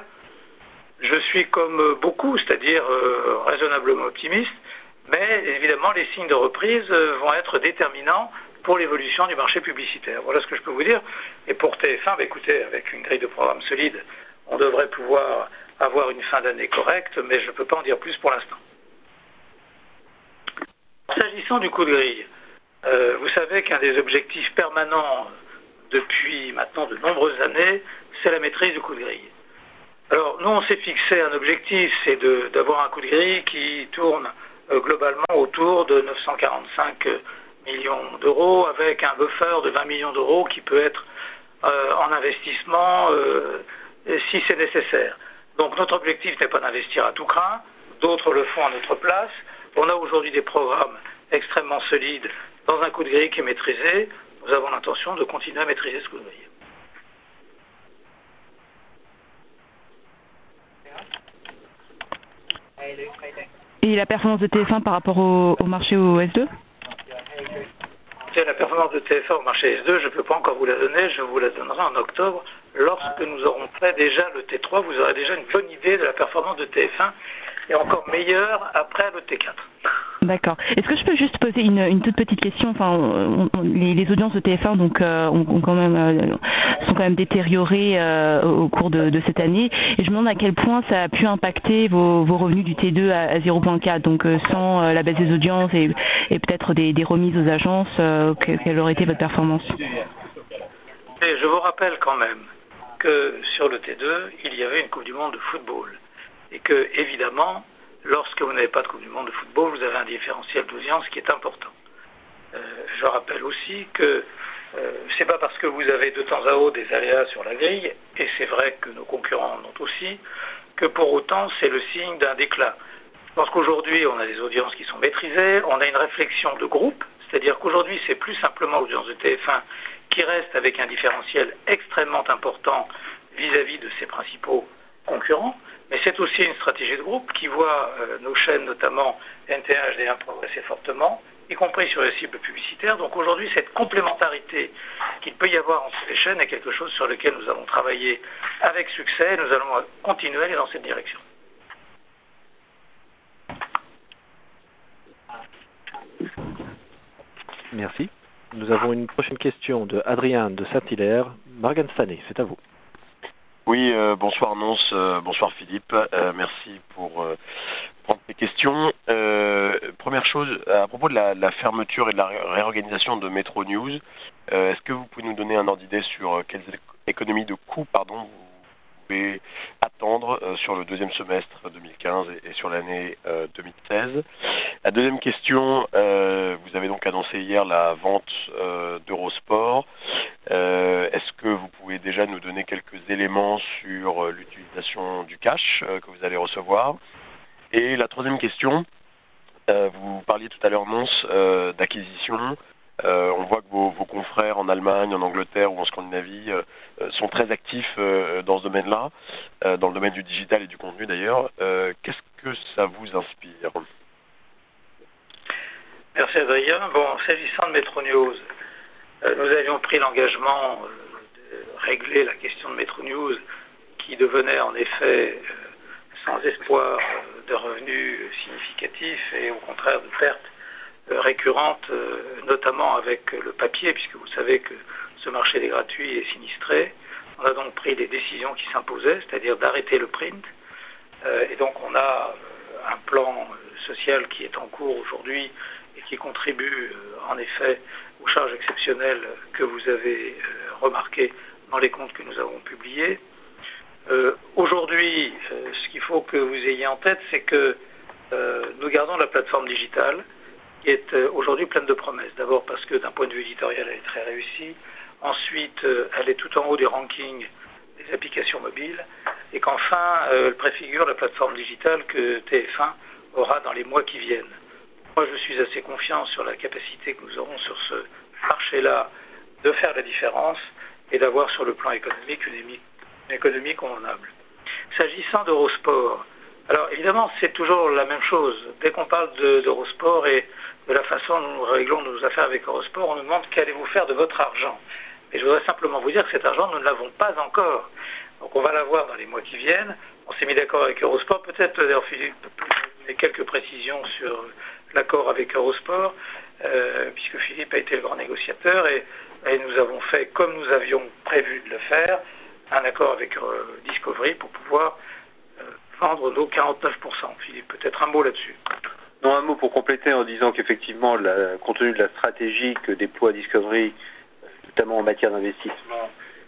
je suis comme beaucoup, c'est-à-dire raisonnablement optimiste, mais évidemment, les signes de reprise vont être déterminants pour l'évolution du marché publicitaire. Voilà ce que je peux vous dire. Et pour TF1, écoutez, avec une grille de programme solide, on devrait pouvoir avoir une fin d'année correcte, mais je ne peux pas en dire plus pour l'instant. S'agissant du coût de grille, vous savez qu'un des objectifs permanents depuis maintenant de nombreuses années, c'est la maîtrise du coût de grille. Alors nous on s'est fixé un objectif, c'est d'avoir un coût de grille qui tourne globalement autour de 945 millions d'euros avec un buffer de 20 millions d'euros qui peut être en investissement si c'est nécessaire. Donc notre objectif n'est pas d'investir à tout craint, d'autres le font à notre place. On a aujourd'hui des programmes extrêmement solides dans un coût de grille qui est maîtrisé. Nous avons l'intention de continuer à maîtriser ce coût de grille. Et la performance de TF1 par rapport au marché au S2 ? La performance de TF1 au marché S2, je ne peux pas encore vous la donner, je vous la donnerai en octobre. Lorsque nous aurons fait déjà le T3, vous aurez déjà une bonne idée de la performance de TF1 et encore meilleure après le T4. D'accord. Est-ce que je peux juste poser une toute petite question? Enfin, les audiences de TF1 donc, sont quand même détériorées au cours de cette année. Et je me demande à quel point ça a pu impacter vos revenus du T2 à 0,4. Donc sans la baisse des audiences et peut-être des remises aux agences, quelle aurait été votre performance? Et je vous rappelle quand même que sur le T2, il y avait une Coupe du Monde de football. Et que, évidemment, lorsque vous n'avez pas de Coupe du Monde de football, vous avez un différentiel d'audience qui est important. Je rappelle aussi que c'est pas parce que vous avez de temps à autre des aléas sur la grille, et c'est vrai que nos concurrents en ont aussi, que pour autant c'est le signe d'un déclin. Je pense qu'aujourd'hui on a des audiences qui sont maîtrisées, on a une réflexion de groupe, c'est-à-dire qu'aujourd'hui c'est plus simplement l'audience de TF1 qui reste avec un différentiel extrêmement important vis-à-vis de ses principaux concurrents, mais c'est aussi une stratégie de groupe qui voit nos chaînes, notamment NT1, HD1, progresser fortement, y compris sur les cibles publicitaires. Donc aujourd'hui, cette complémentarité qu'il peut y avoir entre les chaînes est quelque chose sur lequel nous avons travaillé avec succès et nous allons continuer à aller dans cette direction. Merci. Nous avons une prochaine question de Adrien de Saint-Hilaire. Morgan Stanley, c'est à vous. Oui, bonsoir Nonce, bonsoir Philippe, merci pour prendre les questions. Première chose, à propos de la fermeture et de la réorganisation de Metro News, est-ce que vous pouvez nous donner un ordre d'idée sur quelles économies de coûts vous pouvez attendre sur le deuxième semestre 2015 et sur l'année 2016? La deuxième question, vous avez donc annoncé hier la vente d'Eurosport. Est-ce que vous pouvez déjà nous donner quelques éléments sur l'utilisation du cash que vous allez recevoir? Et la troisième question, vous parliez tout à l'heure, Nonce, d'acquisition. On voit que vos confrères en Allemagne, en Angleterre ou en Scandinavie sont très actifs dans ce domaine-là, dans le domaine du digital et du contenu d'ailleurs. Qu'est-ce que ça vous inspire? Merci Adrien. Bon, s'agissant de Metro News, nous avions pris l'engagement de régler la question de Metro News qui devenait en effet sans espoir de revenus significatifs et au contraire de pertes récurrentes, notamment avec le papier, puisque vous savez que ce marché des gratuits est sinistré. On a donc pris des décisions qui s'imposaient, c'est-à-dire d'arrêter le print. Et donc on a un plan social qui est en cours aujourd'hui et qui contribue en effet aux charges exceptionnelles que vous avez remarquées dans les comptes que nous avons publiés. Aujourd'hui, ce qu'il faut que vous ayez en tête, c'est que nous gardons la plateforme digitale qui est aujourd'hui pleine de promesses. D'abord parce que d'un point de vue éditorial, elle est très réussie. Ensuite, elle est tout en haut des rankings des applications mobiles. Et qu'enfin, elle préfigure la plateforme digitale que TF1 aura dans les mois qui viennent. Moi, je suis assez confiant sur la capacité que nous aurons sur ce marché-là de faire la différence et d'avoir sur le plan économique une économie convenable. S'agissant d'Eurosport, alors évidemment, c'est toujours la même chose. Dès qu'on parle d'Eurosport et de la façon dont nous réglons nos affaires avec Eurosport, on nous demande qu'allez-vous faire de votre argent. Et je voudrais simplement vous dire que cet argent, nous ne l'avons pas encore. Donc on va l'avoir dans les mois qui viennent. On s'est mis d'accord avec Eurosport. Peut-être, d'ailleurs, Philippe peut donner quelques précisions sur l'accord avec Eurosport, puisque Philippe a été le grand négociateur et nous avons fait, comme nous avions prévu de le faire, un accord avec Discovery pour pouvoir vendre nos 49%. Philippe, peut-être un mot là-dessus. Non, un mot pour compléter en disant qu'effectivement, compte tenu de la stratégie que déploie Discovery, notamment en matière d'investissement,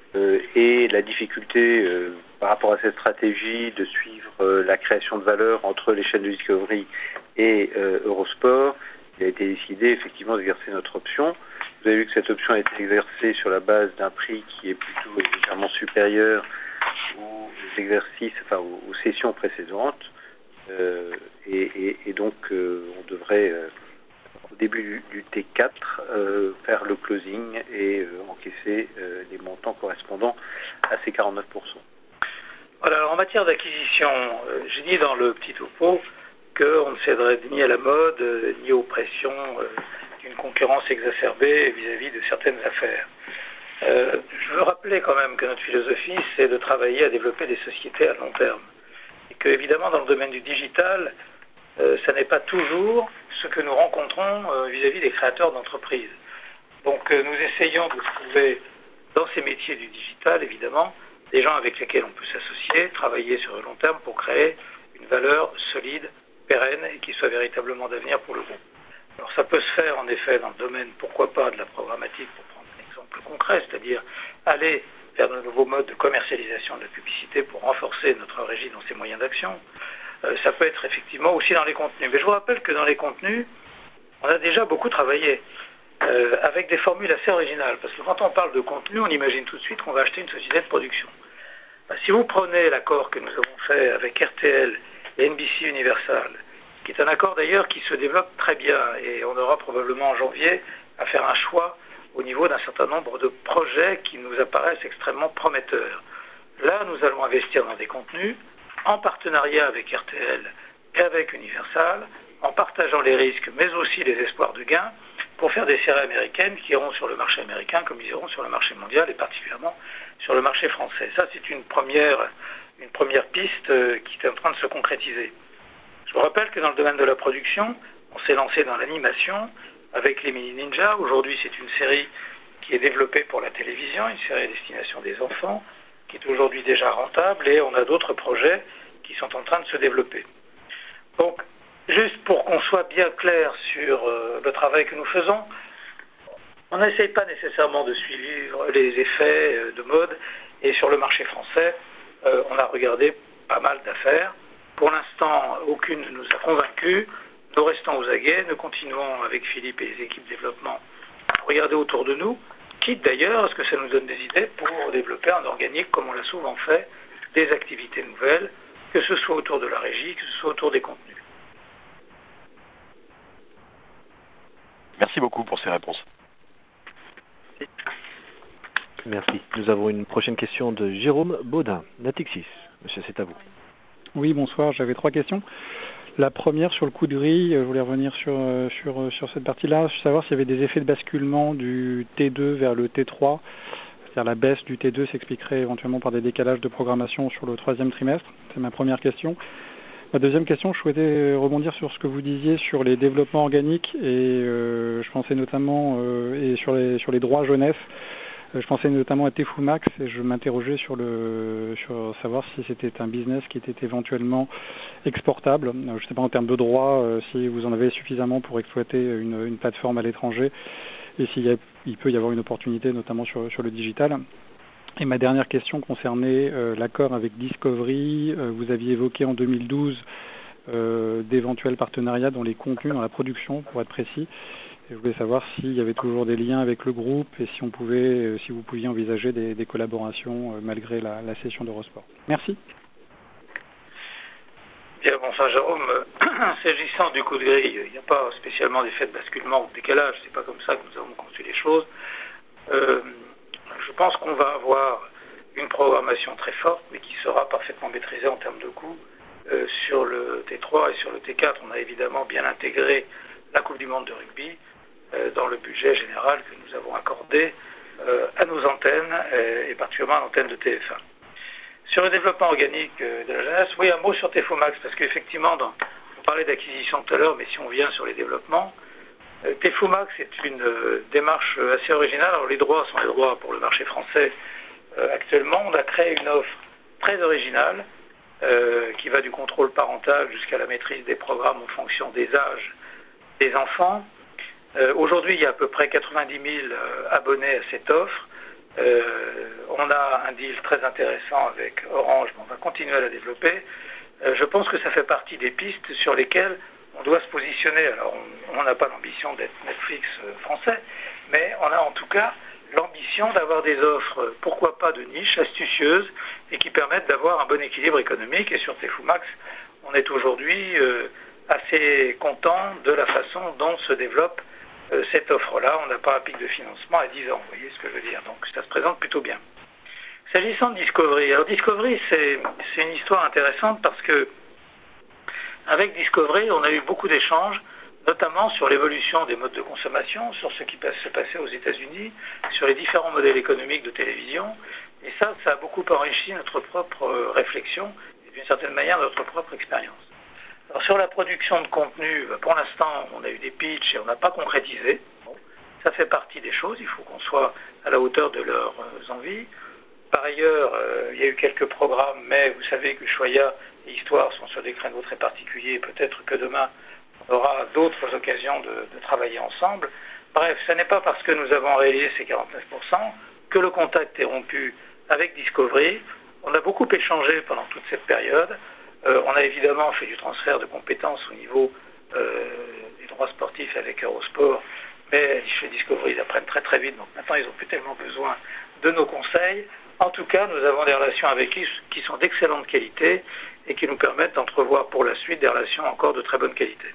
et la difficulté par rapport à cette stratégie de suivre la création de valeur entre les chaînes de Discovery et Eurosport, il a été décidé effectivement d'exercer notre option. Vous avez vu que cette option a été exercée sur la base d'un prix qui est plutôt légèrement supérieur aux exercices, enfin aux sessions précédentes. Et donc on devrait au début du T4 faire le closing et encaisser les montants correspondant à ces 49%. Voilà, alors en matière d'acquisition, j'ai dit dans le petit topo qu'on ne céderait ni à la mode, ni aux pressions d'une concurrence exacerbée vis-à-vis de certaines affaires. Je veux rappeler quand même que notre philosophie, c'est de travailler à développer des sociétés à long terme. Et que, évidemment, dans le domaine du digital, ça n'est pas toujours ce que nous rencontrons vis-à-vis des créateurs d'entreprises. Donc nous essayons de trouver dans ces métiers du digital, évidemment, des gens avec lesquels on peut s'associer, travailler sur le long terme pour créer une valeur solide, pérenne et qui soit véritablement d'avenir pour le groupe. Alors ça peut se faire en effet dans le domaine, pourquoi pas, de la programmatique, pour prendre un exemple concret, c'est-à-dire aller vers de nouveaux modes de commercialisation de la publicité pour renforcer notre régie dans ses moyens d'action. Ça peut être effectivement aussi dans les contenus. Mais je vous rappelle que dans les contenus, on a déjà beaucoup travaillé avec des formules assez originales. Parce que quand on parle de contenu, on imagine tout de suite qu'on va acheter une société de production. Si vous prenez l'accord que nous avons fait avec RTL et NBC Universal, qui est un accord d'ailleurs qui se développe très bien, et on aura probablement en janvier à faire un choix au niveau d'un certain nombre de projets qui nous apparaissent extrêmement prometteurs. Là, nous allons investir dans des contenus en partenariat avec RTL et avec Universal, en partageant les risques, mais aussi les espoirs de gains, pour faire des séries américaines qui iront sur le marché américain comme ils iront sur le marché mondial et particulièrement sur le marché français. Ça, c'est une première piste qui est en train de se concrétiser. Je vous rappelle que dans le domaine de la production, on s'est lancé dans l'animation avec les Mini Ninjas. Aujourd'hui, c'est une série qui est développée pour la télévision, une série à destination des enfants, qui est aujourd'hui déjà rentable, et on a d'autres projets qui sont en train de se développer. Donc, juste pour qu'on soit bien clair sur le travail que nous faisons, on n'essaye pas nécessairement de suivre les effets de mode, et sur le marché français, on a regardé pas mal d'affaires. Pour l'instant, aucune ne nous a convaincus. Nous restons aux aguets, nous continuons avec Philippe et les équipes développement à regarder autour de nous, quitte d'ailleurs à ce que ça nous donne des idées pour développer en organique, comme on l'a souvent fait, des activités nouvelles, que ce soit autour de la régie, que ce soit autour des contenus. Merci beaucoup pour ces réponses. Merci. Nous avons une prochaine question de Jérôme Baudin, Natixis. Monsieur, c'est à vous. Oui, bonsoir. J'avais 3 questions. La première, sur le coup de grille, je voulais revenir sur cette partie-là, savoir s'il y avait des effets de basculement du T2 vers le T3, c'est-à-dire la baisse du T2 s'expliquerait éventuellement par des décalages de programmation sur le 3e trimestre. C'est ma première question. Ma deuxième question, je souhaitais rebondir sur ce que vous disiez sur les développements organiques, et je pensais notamment et sur les droits jeunesse. Je pensais notamment à Tefumax et je m'interrogeais sur savoir si c'était un business qui était éventuellement exportable. Je ne sais pas en termes de droits si vous en avez suffisamment pour exploiter une plateforme à l'étranger et il peut y avoir une opportunité notamment sur le digital. Et ma dernière question concernait l'accord avec Discovery. Vous aviez évoqué en 2012 d'éventuels partenariats dans les contenus, dans la production pour être précis. Et je voulais savoir s'il y avait toujours des liens avec le groupe et si vous pouviez envisager des collaborations malgré la cession d'Eurosport. Merci. Bien, bonsoir Jérôme. S'agissant du coup de grille, il n'y a pas spécialement d'effet de basculement ou de décalage. C'est pas comme ça que nous avons conçu les choses. Je pense qu'on va avoir une programmation très forte, mais qui sera parfaitement maîtrisée en termes de coûts. Sur le T3 et sur le T4, on a évidemment bien intégré la Coupe du Monde de rugby dans le budget général que nous avons accordé à nos antennes, et particulièrement à l'antenne de TF1. Sur le développement organique de la jeunesse, oui, un mot sur Tefumax, parce qu'effectivement, on parlait d'acquisition tout à l'heure, mais si on vient sur les développements, Tefumax est une démarche assez originale. Alors les droits sont les droits pour le marché français actuellement. On a créé une offre très originale qui va du contrôle parental jusqu'à la maîtrise des programmes en fonction des âges des enfants. Aujourd'hui, il y a à peu près 90 000 abonnés à cette offre. On a un deal très intéressant avec Orange, mais on va continuer à la développer. Je pense que ça fait partie des pistes sur lesquelles on doit se positionner. Alors, on n'a pas l'ambition d'être Netflix français, mais on a en tout cas l'ambition d'avoir des offres, pourquoi pas de niche, astucieuses, et qui permettent d'avoir un bon équilibre économique. Et sur Tefumax, on est aujourd'hui assez content de la façon dont se développe cette offre-là. On n'a pas un pic de financement à 10 ans, vous voyez ce que je veux dire. Donc ça se présente plutôt bien. S'agissant de Discovery, alors Discovery, c'est une histoire intéressante parce que avec Discovery, on a eu beaucoup d'échanges, notamment sur l'évolution des modes de consommation, sur ce qui se passait aux États-Unis, sur les différents modèles économiques de télévision. Et ça a beaucoup enrichi notre propre réflexion et d'une certaine manière notre propre expérience. Alors sur la production de contenu, pour l'instant, on a eu des pitchs et on n'a pas concrétisé. Bon, ça fait partie des choses, il faut qu'on soit à la hauteur de leurs envies. Par ailleurs, il y a eu quelques programmes, mais vous savez que Ushuaïa et Histoire sont sur des créneaux très particuliers. Peut-être que demain, on aura d'autres occasions de travailler ensemble. Bref, ce n'est pas parce que nous avons réalisé ces 49% que le contact est rompu avec Discovery. On a beaucoup échangé pendant toute cette période. On a évidemment fait du transfert de compétences au niveau des droits sportifs avec Eurosport, mais chez Discovery, ils apprennent très très vite, donc maintenant ils n'ont plus tellement besoin de nos conseils. En tout cas, nous avons des relations avec eux qui sont d'excellente qualité et qui nous permettent d'entrevoir pour la suite des relations encore de très bonne qualité.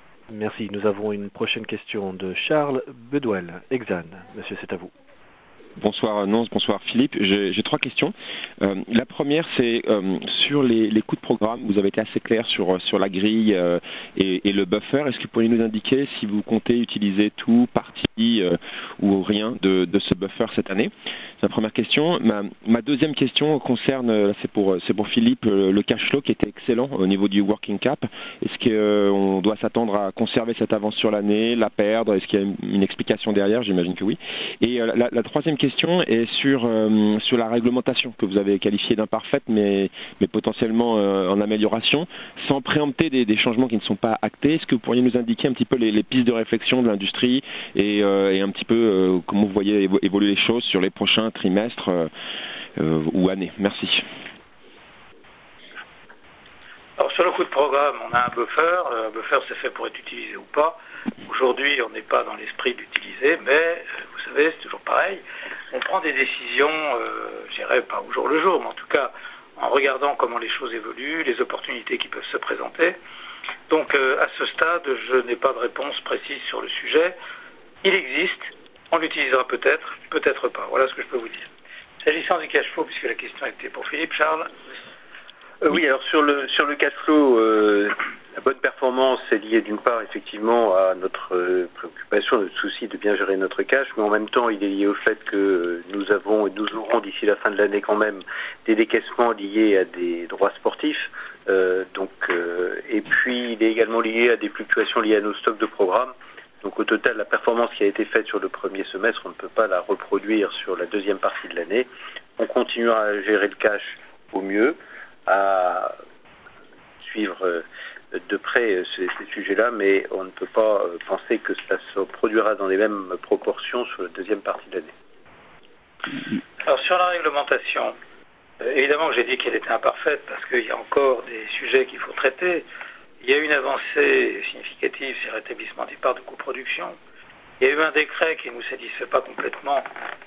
Merci. Nous avons une prochaine question de Charles Bedouel, Exane. Monsieur, c'est à vous. Bonsoir Nonce, bonsoir Philippe. J'ai trois questions. La première, c'est sur les coûts de programme. Vous avez été assez clair sur la grille et le buffer. Est-ce que vous pourriez nous indiquer si vous comptez utiliser tout, partie ou rien de ce buffer cette année? C'est la première question. Ma deuxième question concerne, c'est pour Philippe, le cash flow qui était excellent au niveau du working cap. Est-ce qu'on doit s'attendre à conserver cette avance sur l'année, la perdre? Est-ce qu'il y a une explication derrière? J'imagine que oui. Et la troisième question est sur la réglementation que vous avez qualifiée d'imparfaite mais potentiellement en amélioration. Sans préempter des changements qui ne sont pas actés, est-ce que vous pourriez nous indiquer un petit peu les pistes de réflexion de l'industrie et un petit peu comment vous voyez évoluer les choses sur les prochains trimestres ou années? Merci. Alors sur le coût de programme, on a un buffer. Un buffer, c'est fait pour être utilisé ou pas. Aujourd'hui, on n'est pas dans l'esprit d'utiliser, mais vous savez, c'est toujours pareil. On prend des décisions, je dirais pas au jour le jour, mais en tout cas en regardant comment les choses évoluent, les opportunités qui peuvent se présenter. Donc à ce stade, je n'ai pas de réponse précise sur le sujet. Il existe, on l'utilisera peut-être, peut-être pas. Voilà ce que je peux vous dire. S'agissant du cash flow, puisque la question était pour Philippe, Charles. Oui, alors sur le cash flow, la bonne performance est liée d'une part effectivement à notre préoccupation, notre souci de bien gérer notre cash, mais en même temps il est lié au fait que nous avons et nous aurons d'ici la fin de l'année quand même des décaissements liés à des droits sportifs, et puis il est également lié à des fluctuations liées à nos stocks de programmes. Donc au total, la performance qui a été faite sur le premier semestre, on ne peut pas la reproduire sur la deuxième partie de l'année. On continuera à gérer le cash au mieux, à suivre de près ces sujets-là, mais on ne peut pas penser que ça se produira dans les mêmes proportions sur la deuxième partie de l'année. Alors sur la réglementation, évidemment que j'ai dit qu'elle était imparfaite parce qu'il y a encore des sujets qu'il faut traiter. Il y a une avancée significative sur le rétablissement des parts de coproduction. Il y a eu un décret qui ne nous satisfait pas complètement,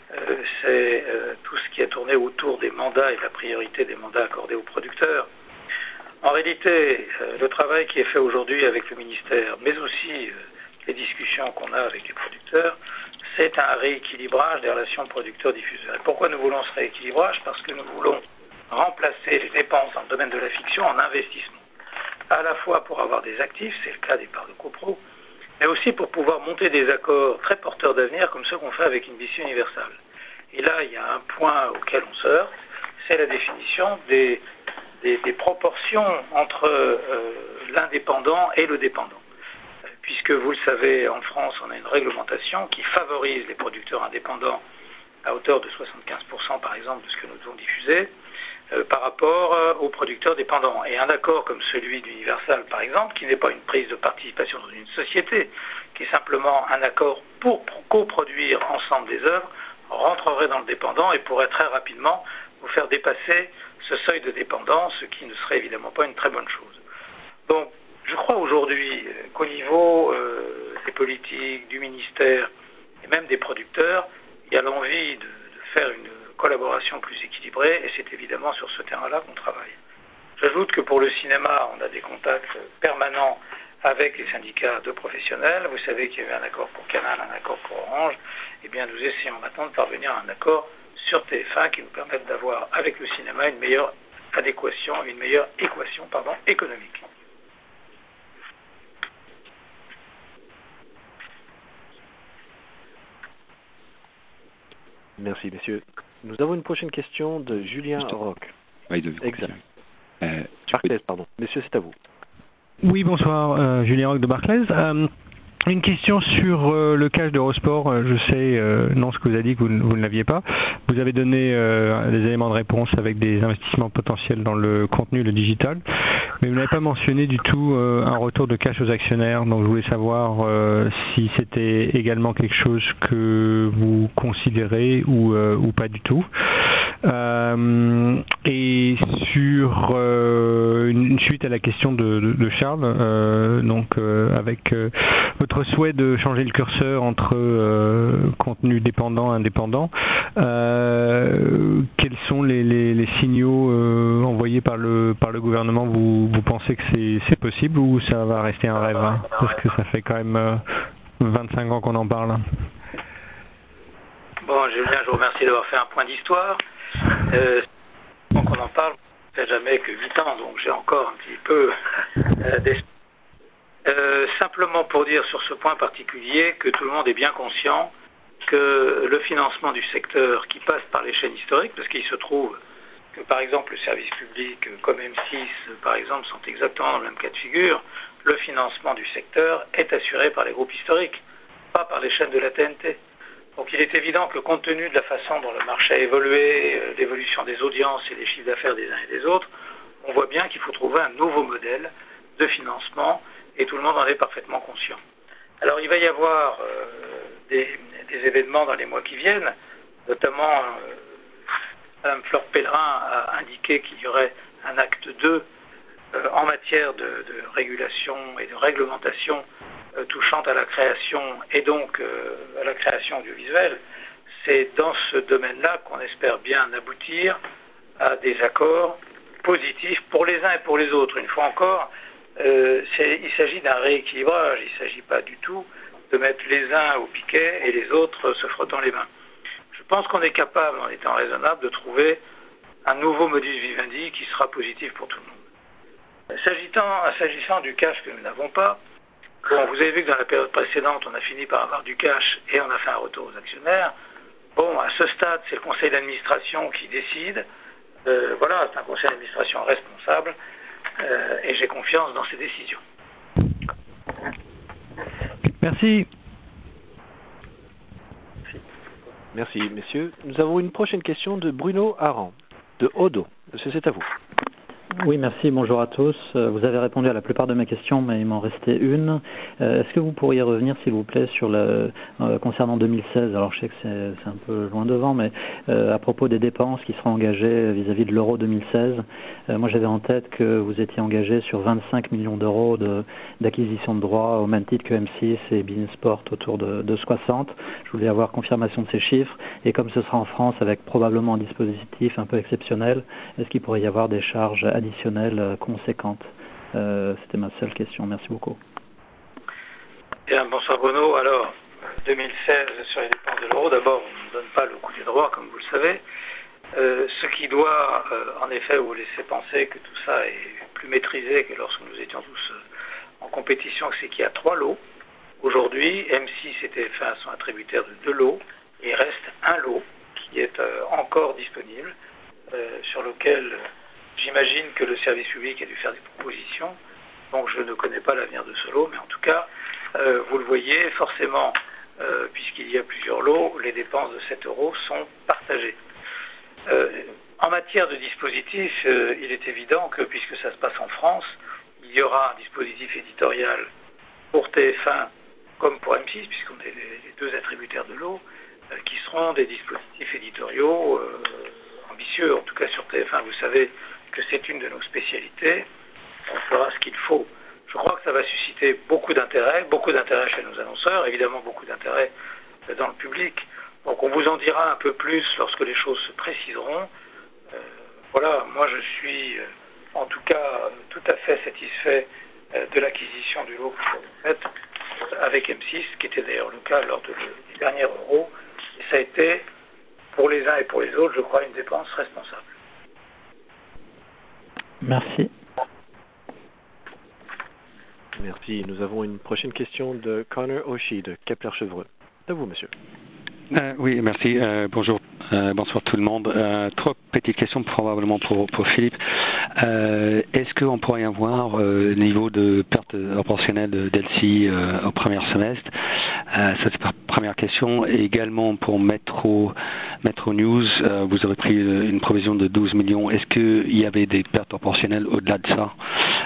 c'est tout ce qui a tourné autour des mandats et de la priorité des mandats accordés aux producteurs. En réalité, le travail qui est fait aujourd'hui avec le ministère, mais aussi les discussions qu'on a avec les producteurs, c'est un rééquilibrage des relations producteurs-diffuseurs. Et pourquoi nous voulons ce rééquilibrage? Parce que nous voulons remplacer les dépenses dans le domaine de la fiction en investissement. À la fois pour avoir des actifs, c'est le cas des parts de copro, mais aussi pour pouvoir monter des accords très porteurs d'avenir comme ceux qu'on fait avec une BC Universal. Et là, il y a un point auquel on se heurte, c'est la définition des proportions entre l'indépendant et le dépendant. Puisque vous le savez, en France, on a une réglementation qui favorise les producteurs indépendants à hauteur de 75% par exemple de ce que nous devons diffuser par rapport aux producteurs dépendants. Et un accord comme celui d'Universal par exemple, qui n'est pas une prise de participation dans une société, qui est simplement un accord pour coproduire ensemble des œuvres, rentrerait dans le dépendant et pourrait très rapidement vous faire dépasser ce seuil de dépendance, ce qui ne serait évidemment pas une très bonne chose. Donc, je crois aujourd'hui qu'au niveau des politiques, du ministère et même des producteurs, il y a l'envie de faire une collaboration plus équilibrée et c'est évidemment sur ce terrain-là qu'on travaille. J'ajoute que pour le cinéma, on a des contacts permanents avec les syndicats de professionnels. Vous savez qu'il y a eu un accord pour Canal, un accord pour Orange. Eh bien, nous essayons maintenant de parvenir à un accord sur TF1 qui nous permette d'avoir avec le cinéma une meilleure adéquation, une meilleure équation économique. Merci, messieurs. Nous avons une prochaine question de Julien Roch. Exact. Barclays, pardon. Messieurs, c'est à vous. Oui, bonsoir, Julien Roch de Barclays. Une question sur le cash d'Eurosport. Je sais, non, ce que vous avez dit que vous ne l'aviez pas. Vous avez donné des éléments de réponse avec des investissements potentiels dans le contenu, le digital, mais vous n'avez pas mentionné du tout un retour de cash aux actionnaires. Donc je voulais savoir si c'était également quelque chose que vous considérez ou pas du tout. Et sur une suite à la question de Charles, avec votre souhait de changer le curseur entre contenu dépendant et indépendant, quels sont les signaux envoyés par le gouvernement? Vous pensez que c'est possible ou ça va rester un rêve, hein? Parce que ça fait quand même 25 ans qu'on en parle. Bon, Julien, je vous remercie d'avoir fait un point d'histoire. Donc on en parle, ça fait jamais que 8 ans, donc j'ai encore un petit peu simplement pour dire sur ce point particulier que tout le monde est bien conscient que le financement du secteur qui passe par les chaînes historiques, parce qu'il se trouve que par exemple le service public comme M6 par exemple sont exactement dans le même cas de figure, le financement du secteur est assuré par les groupes historiques, pas par les chaînes de la TNT. Donc il est évident que compte tenu de la façon dont le marché a évolué, l'évolution des audiences et des chiffres d'affaires des uns et des autres, on voit bien qu'il faut trouver un nouveau modèle de financement et tout le monde en est parfaitement conscient. Alors il va y avoir des événements dans les mois qui viennent, notamment Mme Fleur Pellerin a indiqué qu'il y aurait un acte 2 en matière de régulation et de réglementation touchant à la création et donc à la création audiovisuelle. C'est dans ce domaine-là qu'on espère bien aboutir à des accords positifs pour les uns et pour les autres. Une fois encore, il s'agit d'un rééquilibrage, il ne s'agit pas du tout de mettre les uns au piquet et les autres se frottant les mains. Je pense qu'on est capable, en étant raisonnable, de trouver un nouveau modus vivendi qui sera positif pour tout le monde. S'agissant du cash que nous n'avons pas, bon, vous avez vu que dans la période précédente, on a fini par avoir du cash et on a fait un retour aux actionnaires. Bon, à ce stade, c'est le conseil d'administration qui décide. Voilà, c'est un conseil d'administration responsable et j'ai confiance dans ses décisions. Merci. Merci, messieurs. Nous avons une prochaine question de Bruno Aran, de Odo. Monsieur, c'est à vous. Oui, merci, bonjour à tous. Vous avez répondu à la plupart de mes questions, mais il m'en restait une. Est-ce que vous pourriez revenir, s'il vous plaît, sur concernant 2016, alors je sais que c'est un peu loin devant, mais à propos des dépenses qui seront engagées vis-à-vis de l'Euro 2016, moi j'avais en tête que vous étiez engagé sur 25 millions d'euros d'acquisition de droits au même titre que M6 et Beansport autour de 60. Je voulais avoir confirmation de ces chiffres, et comme ce sera en France avec probablement un dispositif un peu exceptionnel, est-ce qu'il pourrait y avoir des charges additionnelles conséquentes? C'était ma seule question. Merci beaucoup. Bien, bonsoir Bruno. Alors, 2016 sur les dépenses de l'euro, d'abord, on ne donne pas le coût des droits, comme vous le savez. Ce qui doit, en effet, vous laisser penser que tout ça est plus maîtrisé que lorsque nous étions tous en compétition, c'est qu'il y a 3 lots. Aujourd'hui, M6 et TF1 sont attributaires de 2 lots, et il reste un lot qui est encore disponible, sur lequel j'imagine que le service public a dû faire des propositions. Donc je ne connais pas l'avenir de ce lot, mais en tout cas, vous le voyez, forcément, puisqu'il y a plusieurs lots, les dépenses de 7 euros sont partagées. En matière de dispositif, il est évident que puisque ça se passe en France, il y aura un dispositif éditorial pour TF1 comme pour M6, puisqu'on est les 2 attributaires de l'eau, qui seront des dispositifs éditoriaux ambitieux. En tout cas sur TF1, vous savez que c'est une de nos spécialités. On fera ce qu'il faut. Je crois que ça va susciter beaucoup d'intérêt chez nos annonceurs, évidemment beaucoup d'intérêt dans le public. Donc on vous en dira un peu plus lorsque les choses se préciseront. Voilà, moi je suis en tout cas tout à fait satisfait de l'acquisition du lot que vous avez faite avec M6, qui était d'ailleurs le cas lors du dernier euro. Et ça a été, pour les uns et pour les autres, je crois, une dépense responsable. Merci. Merci. Nous avons une prochaine question de Connor O'Shea de Kepler Chevreux. À vous, monsieur. Oui, merci. Bonjour, bonsoir tout le monde. 3 petites questions probablement pour Philippe. Est-ce qu'on pourrait avoir le niveau de perte proportionnelle d'LCI au premier semestre? Ça c'est la première question. Et également pour Metro News, vous avez pris une provision de 12 millions. Est-ce qu'il y avait des pertes proportionnelles au-delà de ça?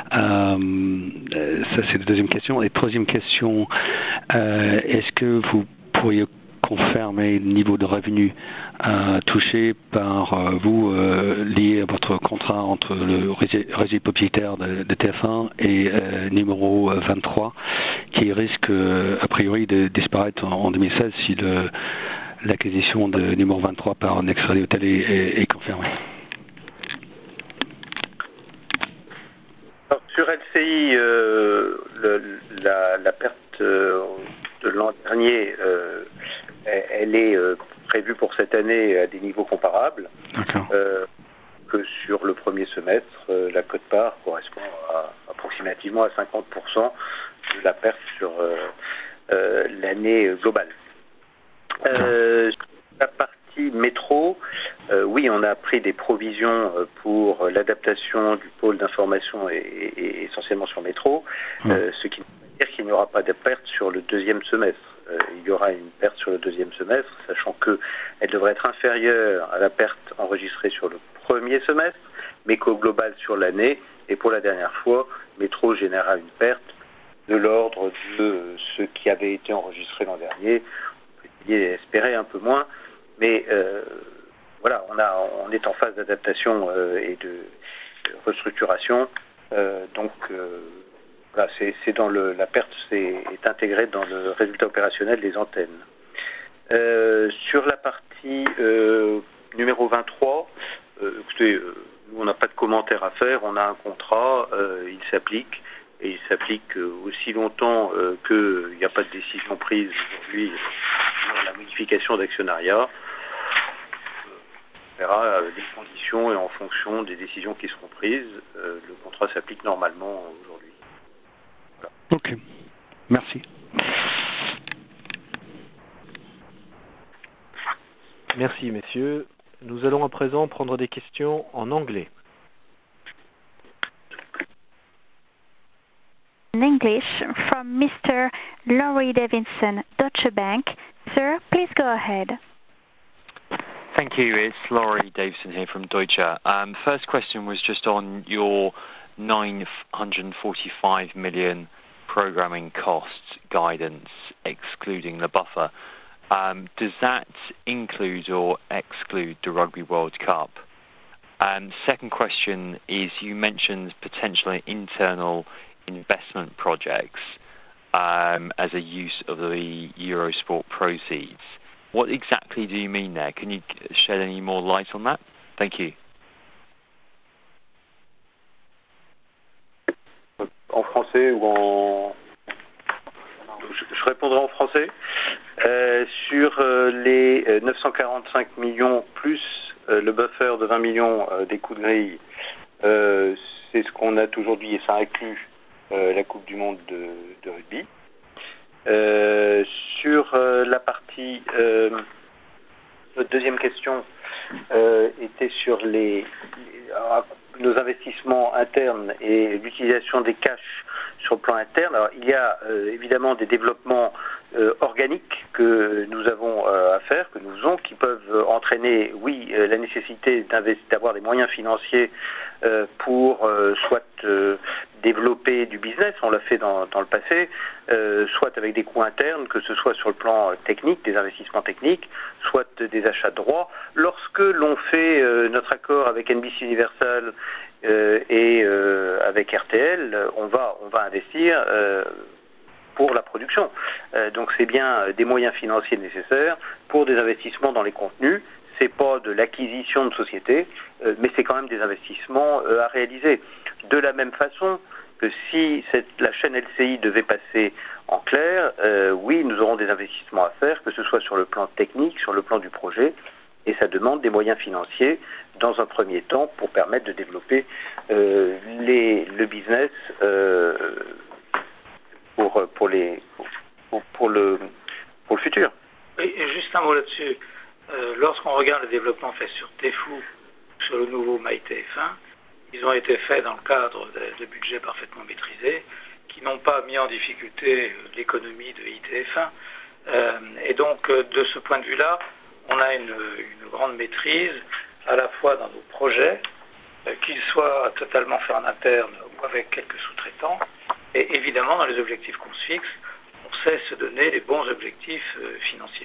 Ça c'est la deuxième question. Et troisième question, est-ce que vous pourriez confirmer le niveau de revenu touché par vous lié à votre contrat entre le réseau propriétaire de TF1 et numéro 23 qui risque a priori de disparaître en 2016 si l'acquisition de numéro 23 par Nextradio Télé est confirmée. Alors, sur LCI, la perte de l'an dernier, elle est prévu pour cette année à des niveaux comparables. Que sur le premier semestre, la quote-part correspond approximativement à 50% de la perte sur l'année globale. La partie métro, oui, on a pris des provisions pour l'adaptation du pôle d'information et essentiellement sur métro, ce qui veut dire qu'il n'y aura pas de perte sur le deuxième semestre. Il y aura une perte sur le deuxième semestre, sachant qu'elle devrait être inférieure à la perte enregistrée sur le premier semestre, mais qu'au global sur l'année, et pour la dernière fois, métro générera une perte de l'ordre de ce qui avait été enregistré l'an dernier. On peut espérer un peu moins, mais voilà, on est en phase d'adaptation et de restructuration, donc voilà, c'est dans la perte est intégrée dans le résultat opérationnel des antennes. Sur la partie numéro 23, écoutez, nous on n'a pas de commentaire à faire, on a un contrat, il s'applique, et il s'applique aussi longtemps qu'il n'y a pas de décision prise aujourd'hui sur la modification d'actionnariat. On verra les conditions et en fonction des décisions qui seront prises, le contrat s'applique normalement aujourd'hui. Voilà. Ok, merci. Merci messieurs. Nous allons à présent prendre des questions en anglais. In English from Mr. Laurie Davidson, Deutsche Bank. Sir, please go ahead. Thank you. It's Laurie Davidson here from Deutsche. First question was just on your 945 million programming costs guidance, excluding the buffer. Does that include or exclude the Rugby World Cup? And second question is, you mentioned potentially internal investment projects as a use of the Eurosport proceeds. What exactly do you mean there? Can you shed any more light on that? Thank you. En français ou en... Je répondrai en français. Sur les 945 millions plus le buffer de 20 millions des coûts de grille, c'est ce qu'on a aujourd'hui et ça inclut la Coupe du Monde de rugby. Sur la partie, notre deuxième question était sur nos investissements internes et l'utilisation des cash sur le plan interne. Alors, il y a évidemment des développements organiques que nous avons à faire, que nous faisons, qui peuvent entraîner, oui, la nécessité d'avoir des moyens financiers pour soit développer du business, on l'a fait dans le passé, soit avec des coûts internes, que ce soit sur le plan technique, des investissements techniques, soit des achats de droits. Lorsque l'on fait notre accord avec NBC Universal et avec RTL, on va investir pour la production. Donc c'est bien des moyens financiers nécessaires pour des investissements dans les contenus. C'est pas de l'acquisition de sociétés, mais c'est quand même des investissements à réaliser. De la même façon que si la chaîne LCI devait passer en clair, oui, nous aurons des investissements à faire, que ce soit sur le plan technique, sur le plan du projet, et ça demande des moyens financiers dans un premier temps pour permettre de développer le business pour le futur. Oui, et juste un mot là-dessus. Lorsqu'on regarde le développement fait sur TFU, sur le nouveau MyTF1, ils ont été faits dans le cadre de budgets parfaitement maîtrisés, qui n'ont pas mis en difficulté l'économie de ITF1. Et donc, de ce point de vue-là, on a une grande maîtrise, à la fois dans nos projets, qu'ils soient totalement faits en interne ou avec quelques sous-traitants, et évidemment, dans les objectifs qu'on se fixe, on sait se donner les bons objectifs financiers.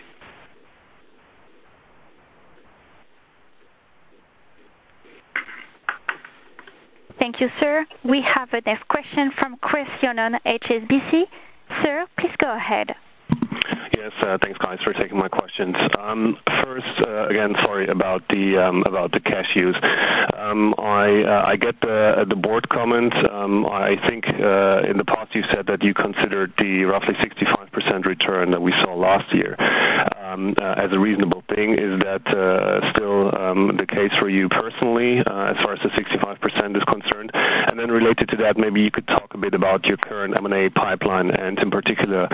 Thank you, sir. We have a next question from Chris Yonan, HSBC. Sir, please go ahead. Yes, thanks guys for taking my questions. First, again, sorry about the cash use. I get the board comment. I think in the past you said that you considered the roughly 65% return that we saw last year as a reasonable thing. Is that still the case for you personally, as far as the 65% is concerned? And then related to that, maybe you could talk a bit about your current M&A pipeline, and in particular,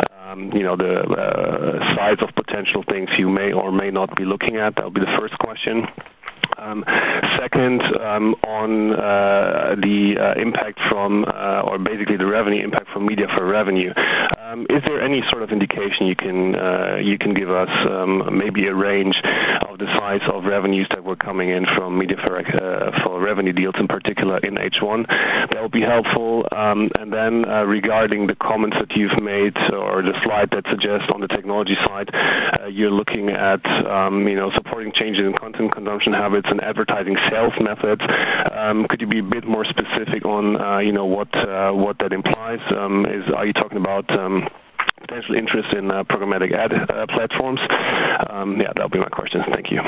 the size of potential things you may or may not be looking at. That would be the first question. Second, on the impact from, or basically the revenue impact from media for revenue, is there any sort of indication you can give us, maybe a range of the size of revenues that were coming in from media for revenue deals, in particular in H1? That would be helpful. And then regarding the comments that you've made, or the slide that suggests on the technology side, you're looking at supporting changes in content consumption habits and advertising sales methods. Could you be a bit more specific on what that implies? Are you talking about potential interest in programmatic ad platforms? That'll be my questions. Thank you.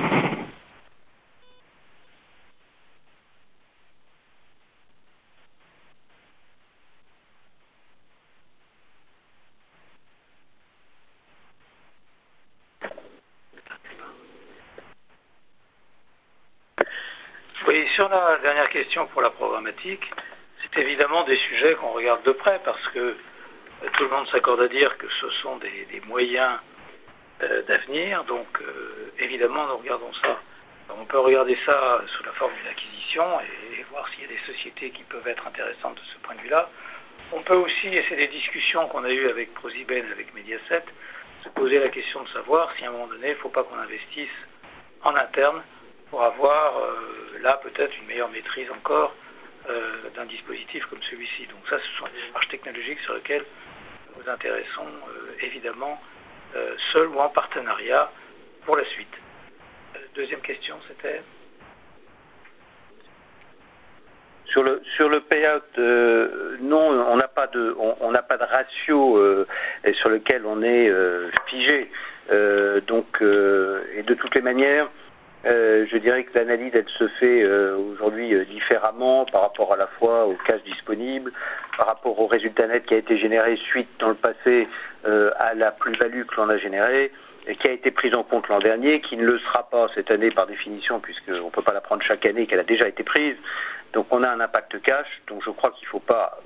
Oui, sur la dernière question pour la programmatique, c'est évidemment des sujets qu'on regarde de près parce que tout le monde s'accorde à dire que ce sont des moyens d'avenir, donc évidemment nous regardons ça. On peut regarder ça sous la forme d'une acquisition et voir s'il y a des sociétés qui peuvent être intéressantes de ce point de vue-là. On peut aussi, et c'est des discussions qu'on a eues avec ProSieben, avec Mediaset, se poser la question de savoir si à un moment donné, il ne faut pas qu'on investisse en interne pour avoir là peut-être une meilleure maîtrise encore d'un dispositif comme celui-ci. Donc ça, ce sont des démarches technologiques sur lesquelles nous nous intéressons évidemment seul ou en partenariat pour la suite. Deuxième question, c'était sur le payout, non, on n'a pas de ratio sur lequel on est figé. Donc et de toutes les manières, je dirais que l'analyse, elle se fait aujourd'hui différemment par rapport à la fois au cash disponible, par rapport au résultat net qui a été généré suite dans le passé à la plus-value que l'on a générée, et qui a été prise en compte l'an dernier, qui ne le sera pas cette année par définition, puisqu'on ne peut pas la prendre chaque année, qu'elle a déjà été prise. Donc on a un impact cash, donc je crois qu'il ne faut pas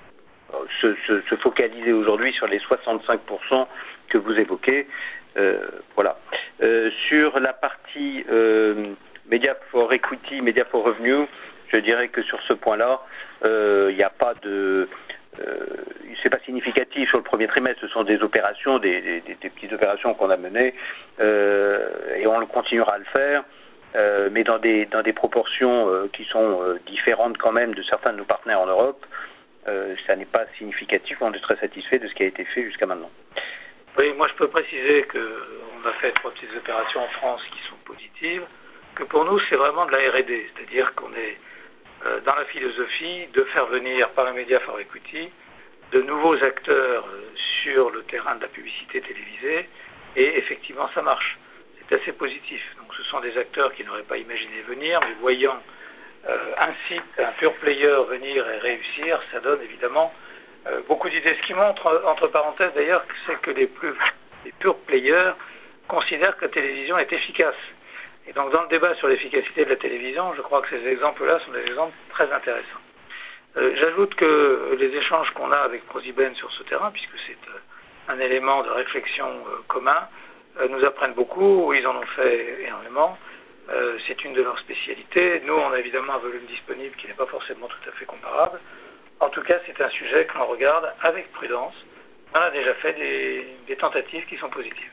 se focaliser aujourd'hui sur les 65% que vous évoquez. Voilà. Sur la partie Media for Equity, Media for Revenue, je dirais que sur ce point-là, il n'y a pas de... c'est pas significatif sur le premier trimestre, ce sont des opérations, des petites opérations qu'on a menées, et on continuera à le faire, mais dans des proportions qui sont différentes quand même de certains de nos partenaires en Europe. Ça n'est pas significatif, on est très satisfait de ce qui a été fait jusqu'à maintenant. Oui, moi je peux préciser qu'on a fait 3 petites opérations en France qui sont positives, que pour nous c'est vraiment de la R&D, c'est-à-dire qu'on est dans la philosophie de faire venir par le Media for Equity de nouveaux acteurs sur le terrain de la publicité télévisée, et effectivement ça marche, c'est assez positif. Donc ce sont des acteurs qui n'auraient pas imaginé venir, mais voyant ainsi un pure player venir et réussir, ça donne évidemment beaucoup d'idées. Ce qui montre, entre parenthèses d'ailleurs, c'est que les pure players considèrent que la télévision est efficace. Et donc dans le débat sur l'efficacité de la télévision, je crois que ces exemples-là sont des exemples très intéressants. J'ajoute que les échanges qu'on a avec ProSieben sur ce terrain, puisque c'est un élément de réflexion commun, nous apprennent beaucoup, ils en ont fait énormément, c'est une de leurs spécialités. Nous, on a évidemment un volume disponible qui n'est pas forcément tout à fait comparable. En tout cas, c'est un sujet que l'on regarde avec prudence. On a déjà fait des tentatives qui sont positives.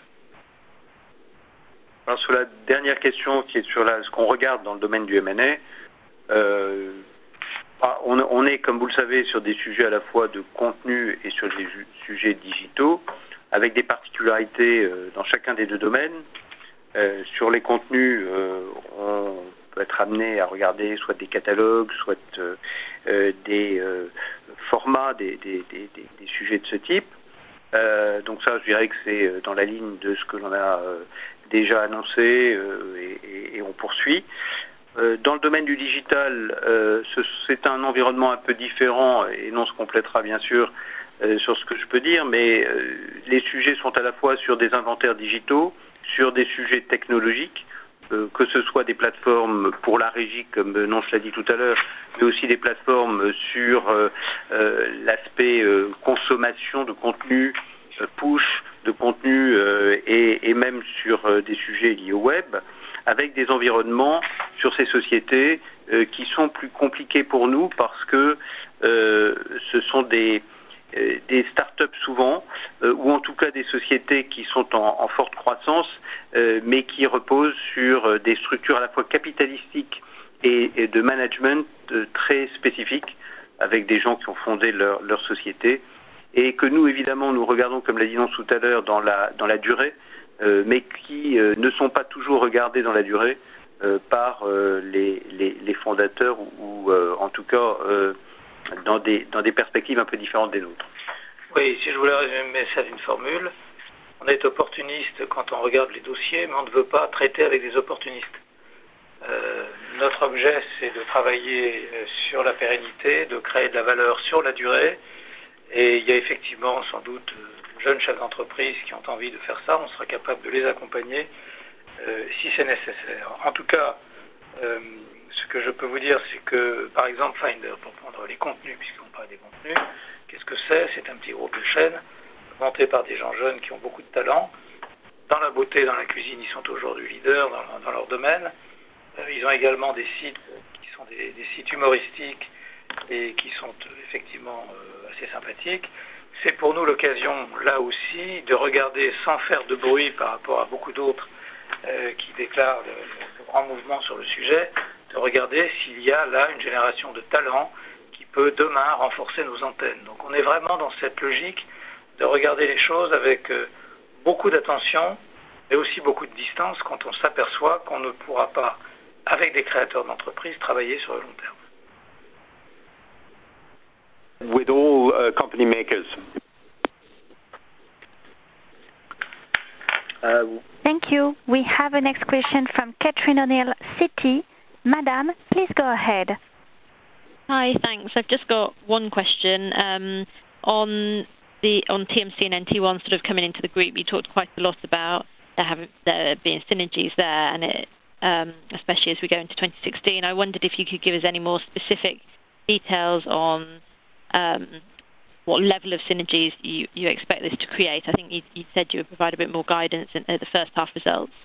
Alors, sur la dernière question, qui est sur ce qu'on regarde dans le domaine du M&A, on est, comme vous le savez, sur des sujets à la fois de contenu et sur des sujets digitaux, avec des particularités dans chacun des deux domaines. Sur les contenus, on peut être amené à regarder soit des catalogues, soit des formats, des sujets de ce type. Donc ça, je dirais que c'est dans la ligne de ce que l'on a déjà annoncé et on poursuit. Dans le domaine du digital, c'est un environnement un peu différent et non se complétera bien sûr sur ce que je peux dire, mais les sujets sont à la fois sur des inventaires digitaux, sur des sujets technologiques, que ce soit des plateformes pour la régie, comme Nonce l'a dit tout à l'heure, mais aussi des plateformes sur l'aspect consommation de contenu, push de contenu et même sur des sujets liés au web, avec des environnements sur ces sociétés qui sont plus compliqués pour nous parce que ce sont des start-up souvent, ou en tout cas des sociétés qui sont en forte croissance, mais qui reposent sur des structures à la fois capitalistiques et de management très spécifiques, avec des gens qui ont fondé leur société, et que nous, évidemment, nous regardons, comme l'a dit Nonce tout à l'heure, dans la durée, mais qui ne sont pas toujours regardés dans la durée par les fondateurs, ou en tout cas dans des perspectives un peu différentes des nôtres. Oui, si je voulais résumer ça d'une formule, on est opportuniste quand on regarde les dossiers, mais on ne veut pas traiter avec des opportunistes. Notre objet, c'est de travailler sur la pérennité, de créer de la valeur sur la durée, et il y a effectivement sans doute de jeunes chefs d'entreprise qui ont envie de faire ça, on sera capable de les accompagner si c'est nécessaire. En tout cas, ce que je peux vous dire, c'est que, par exemple, Finder, pour prendre les contenus, puisqu'on parle des contenus, qu'est-ce que c'est? C'est un petit groupe de chaînes monté par des gens jeunes qui ont beaucoup de talent. Dans la beauté, dans la cuisine, ils sont aujourd'hui leaders dans leur domaine. Ils ont également des sites qui sont des sites humoristiques et qui sont effectivement assez sympathiques. C'est pour nous l'occasion, là aussi, de regarder sans faire de bruit par rapport à beaucoup d'autres qui déclarent de grands mouvements sur le sujet, de regarder s'il y a là une génération de talents qui peut demain renforcer nos antennes. Donc on est vraiment dans cette logique de regarder les choses avec beaucoup d'attention, mais aussi beaucoup de distance quand on s'aperçoit qu'on ne pourra pas, avec des créateurs d'entreprises, travailler sur le long terme. With all company makers. Thank you. We have a next question from Catherine O'Neill, Citi. Madam, please go ahead. Hi, thanks. I've just got one question on TMC and NT1 sort of coming into the group. You talked quite a lot about there being synergies there, and especially as we go into 2016. I wondered if you could give us any more specific details on what level of synergies you expect this to create. I think you said you would provide a bit more guidance at the first half results.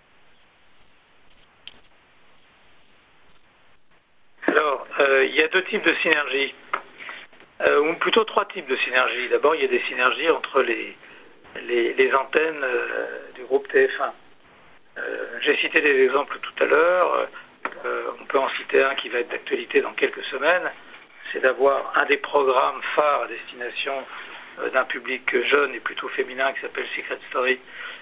Alors, il y a deux types de synergies, ou plutôt trois types de synergies. D'abord, il y a des synergies entre les antennes du groupe TF1. J'ai cité des exemples tout à l'heure. On peut en citer un qui va être d'actualité dans quelques semaines. C'est d'avoir un des programmes phares à destination d'un public jeune et plutôt féminin qui s'appelle Secret Story.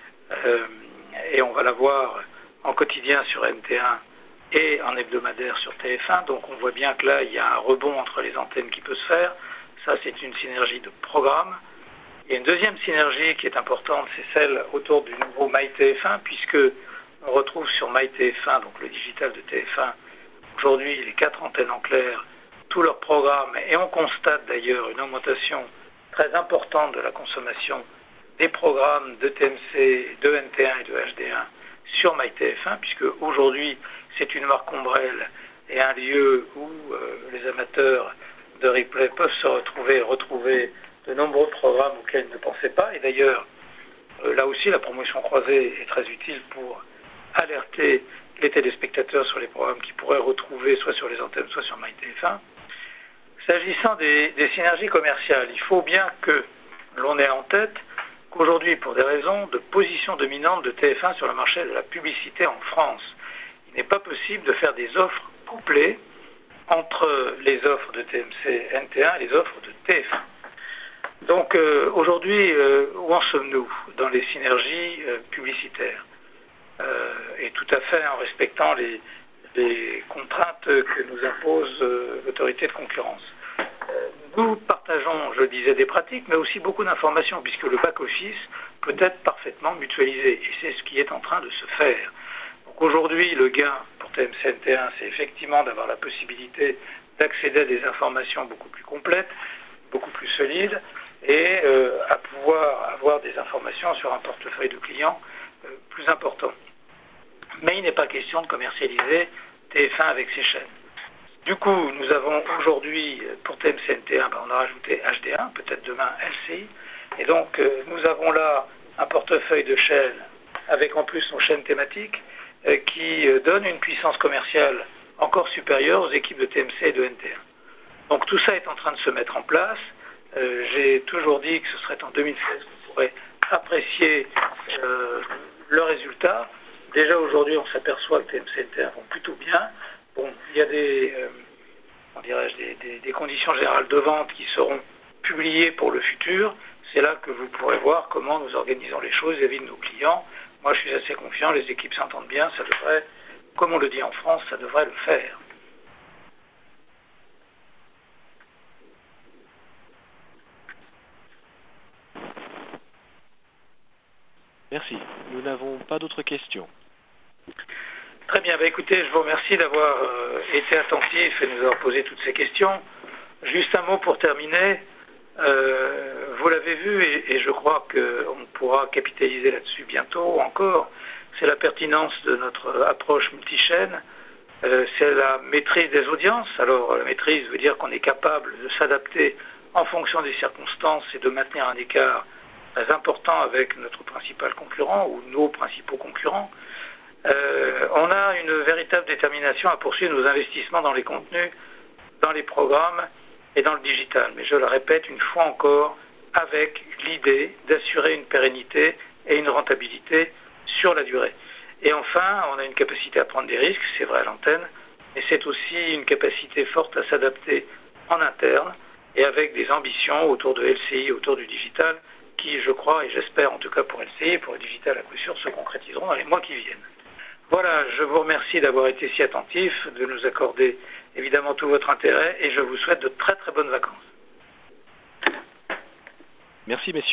Et on va l'avoir en quotidien sur NT1 et en hebdomadaire sur TF1. Donc on voit bien que là, il y a un rebond entre les antennes qui peut se faire. Ça, c'est une synergie de programme. Il y a une deuxième synergie qui est importante, c'est celle autour du nouveau MyTF1, puisque on retrouve sur MyTF1, donc le digital de TF1, aujourd'hui les 4 antennes en clair, tous leurs programmes, et on constate d'ailleurs une augmentation très importante de la consommation des programmes de TMC, de NT1 et de HD1 sur MyTF1, puisque aujourd'hui c'est une marque ombrelle et un lieu où les amateurs de replay peuvent se retrouver de nombreux programmes auxquels ils ne pensaient pas. Et d'ailleurs, là aussi, la promotion croisée est très utile pour alerter les téléspectateurs sur les programmes qu'ils pourraient retrouver soit sur les antennes, soit sur MyTF1. S'agissant des synergies commerciales, il faut bien que l'on ait en tête qu'aujourd'hui, pour des raisons de position dominante de TF1 sur le marché de la publicité en France, il n'est pas possible de faire des offres couplées entre les offres de TMC NT1 et les offres de TF1. Donc aujourd'hui, où en sommes-nous dans les synergies publicitaires et tout à fait en respectant les contraintes que nous impose l'autorité de concurrence. Nous partageons, je disais, des pratiques, mais aussi beaucoup d'informations, puisque le back-office peut être parfaitement mutualisé, et c'est ce qui est en train de se faire. Donc aujourd'hui, le gain pour TMC NT1, c'est effectivement d'avoir la possibilité d'accéder à des informations beaucoup plus complètes, beaucoup plus solides, et à pouvoir avoir des informations sur un portefeuille de clients plus important. Mais il n'est pas question de commercialiser TF1 avec ces chaînes. Du coup, nous avons aujourd'hui, pour TMC-NT1, on a rajouté HD1, peut-être demain LCI. Et donc, nous avons là un portefeuille de chaînes avec en plus nos chaînes thématiques qui donne une puissance commerciale encore supérieure aux équipes de TMC et de NT1. Donc tout ça est en train de se mettre en place. J'ai toujours dit que ce serait en 2016 qu'on pourrait apprécier le résultat. Déjà aujourd'hui, on s'aperçoit que TMC et NT1 vont plutôt bien. Bon, il y a des conditions générales de vente qui seront publiées pour le futur. C'est là que vous pourrez voir comment nous organisons les choses vis-à-vis de nos clients. Moi, je suis assez confiant, les équipes s'entendent bien, ça devrait, comme on le dit en France, ça devrait le faire. Merci. Nous n'avons pas d'autres questions. Très bien. Écoutez, je vous remercie d'avoir été attentif et de nous avoir posé toutes ces questions. Juste un mot pour terminer. Vous l'avez vu et je crois qu'on pourra capitaliser là-dessus bientôt encore. C'est la pertinence de notre approche multichaîne. C'est la maîtrise des audiences. Alors la maîtrise veut dire qu'on est capable de s'adapter en fonction des circonstances et de maintenir un écart très important avec notre principal concurrent ou nos principaux concurrents. On a une véritable détermination à poursuivre nos investissements dans les contenus, dans les programmes et dans le digital. Mais je le répète une fois encore, avec l'idée d'assurer une pérennité et une rentabilité sur la durée. Et enfin, on a une capacité à prendre des risques, c'est vrai à l'antenne, mais c'est aussi une capacité forte à s'adapter en interne et avec des ambitions autour de LCI, autour du digital, qui, je crois, et j'espère en tout cas pour LCI et pour le digital à coup sûr, se concrétiseront dans les mois qui viennent. Voilà, je vous remercie d'avoir été si attentif, de nous accorder évidemment tout votre intérêt et je vous souhaite de très très bonnes vacances. Merci messieurs.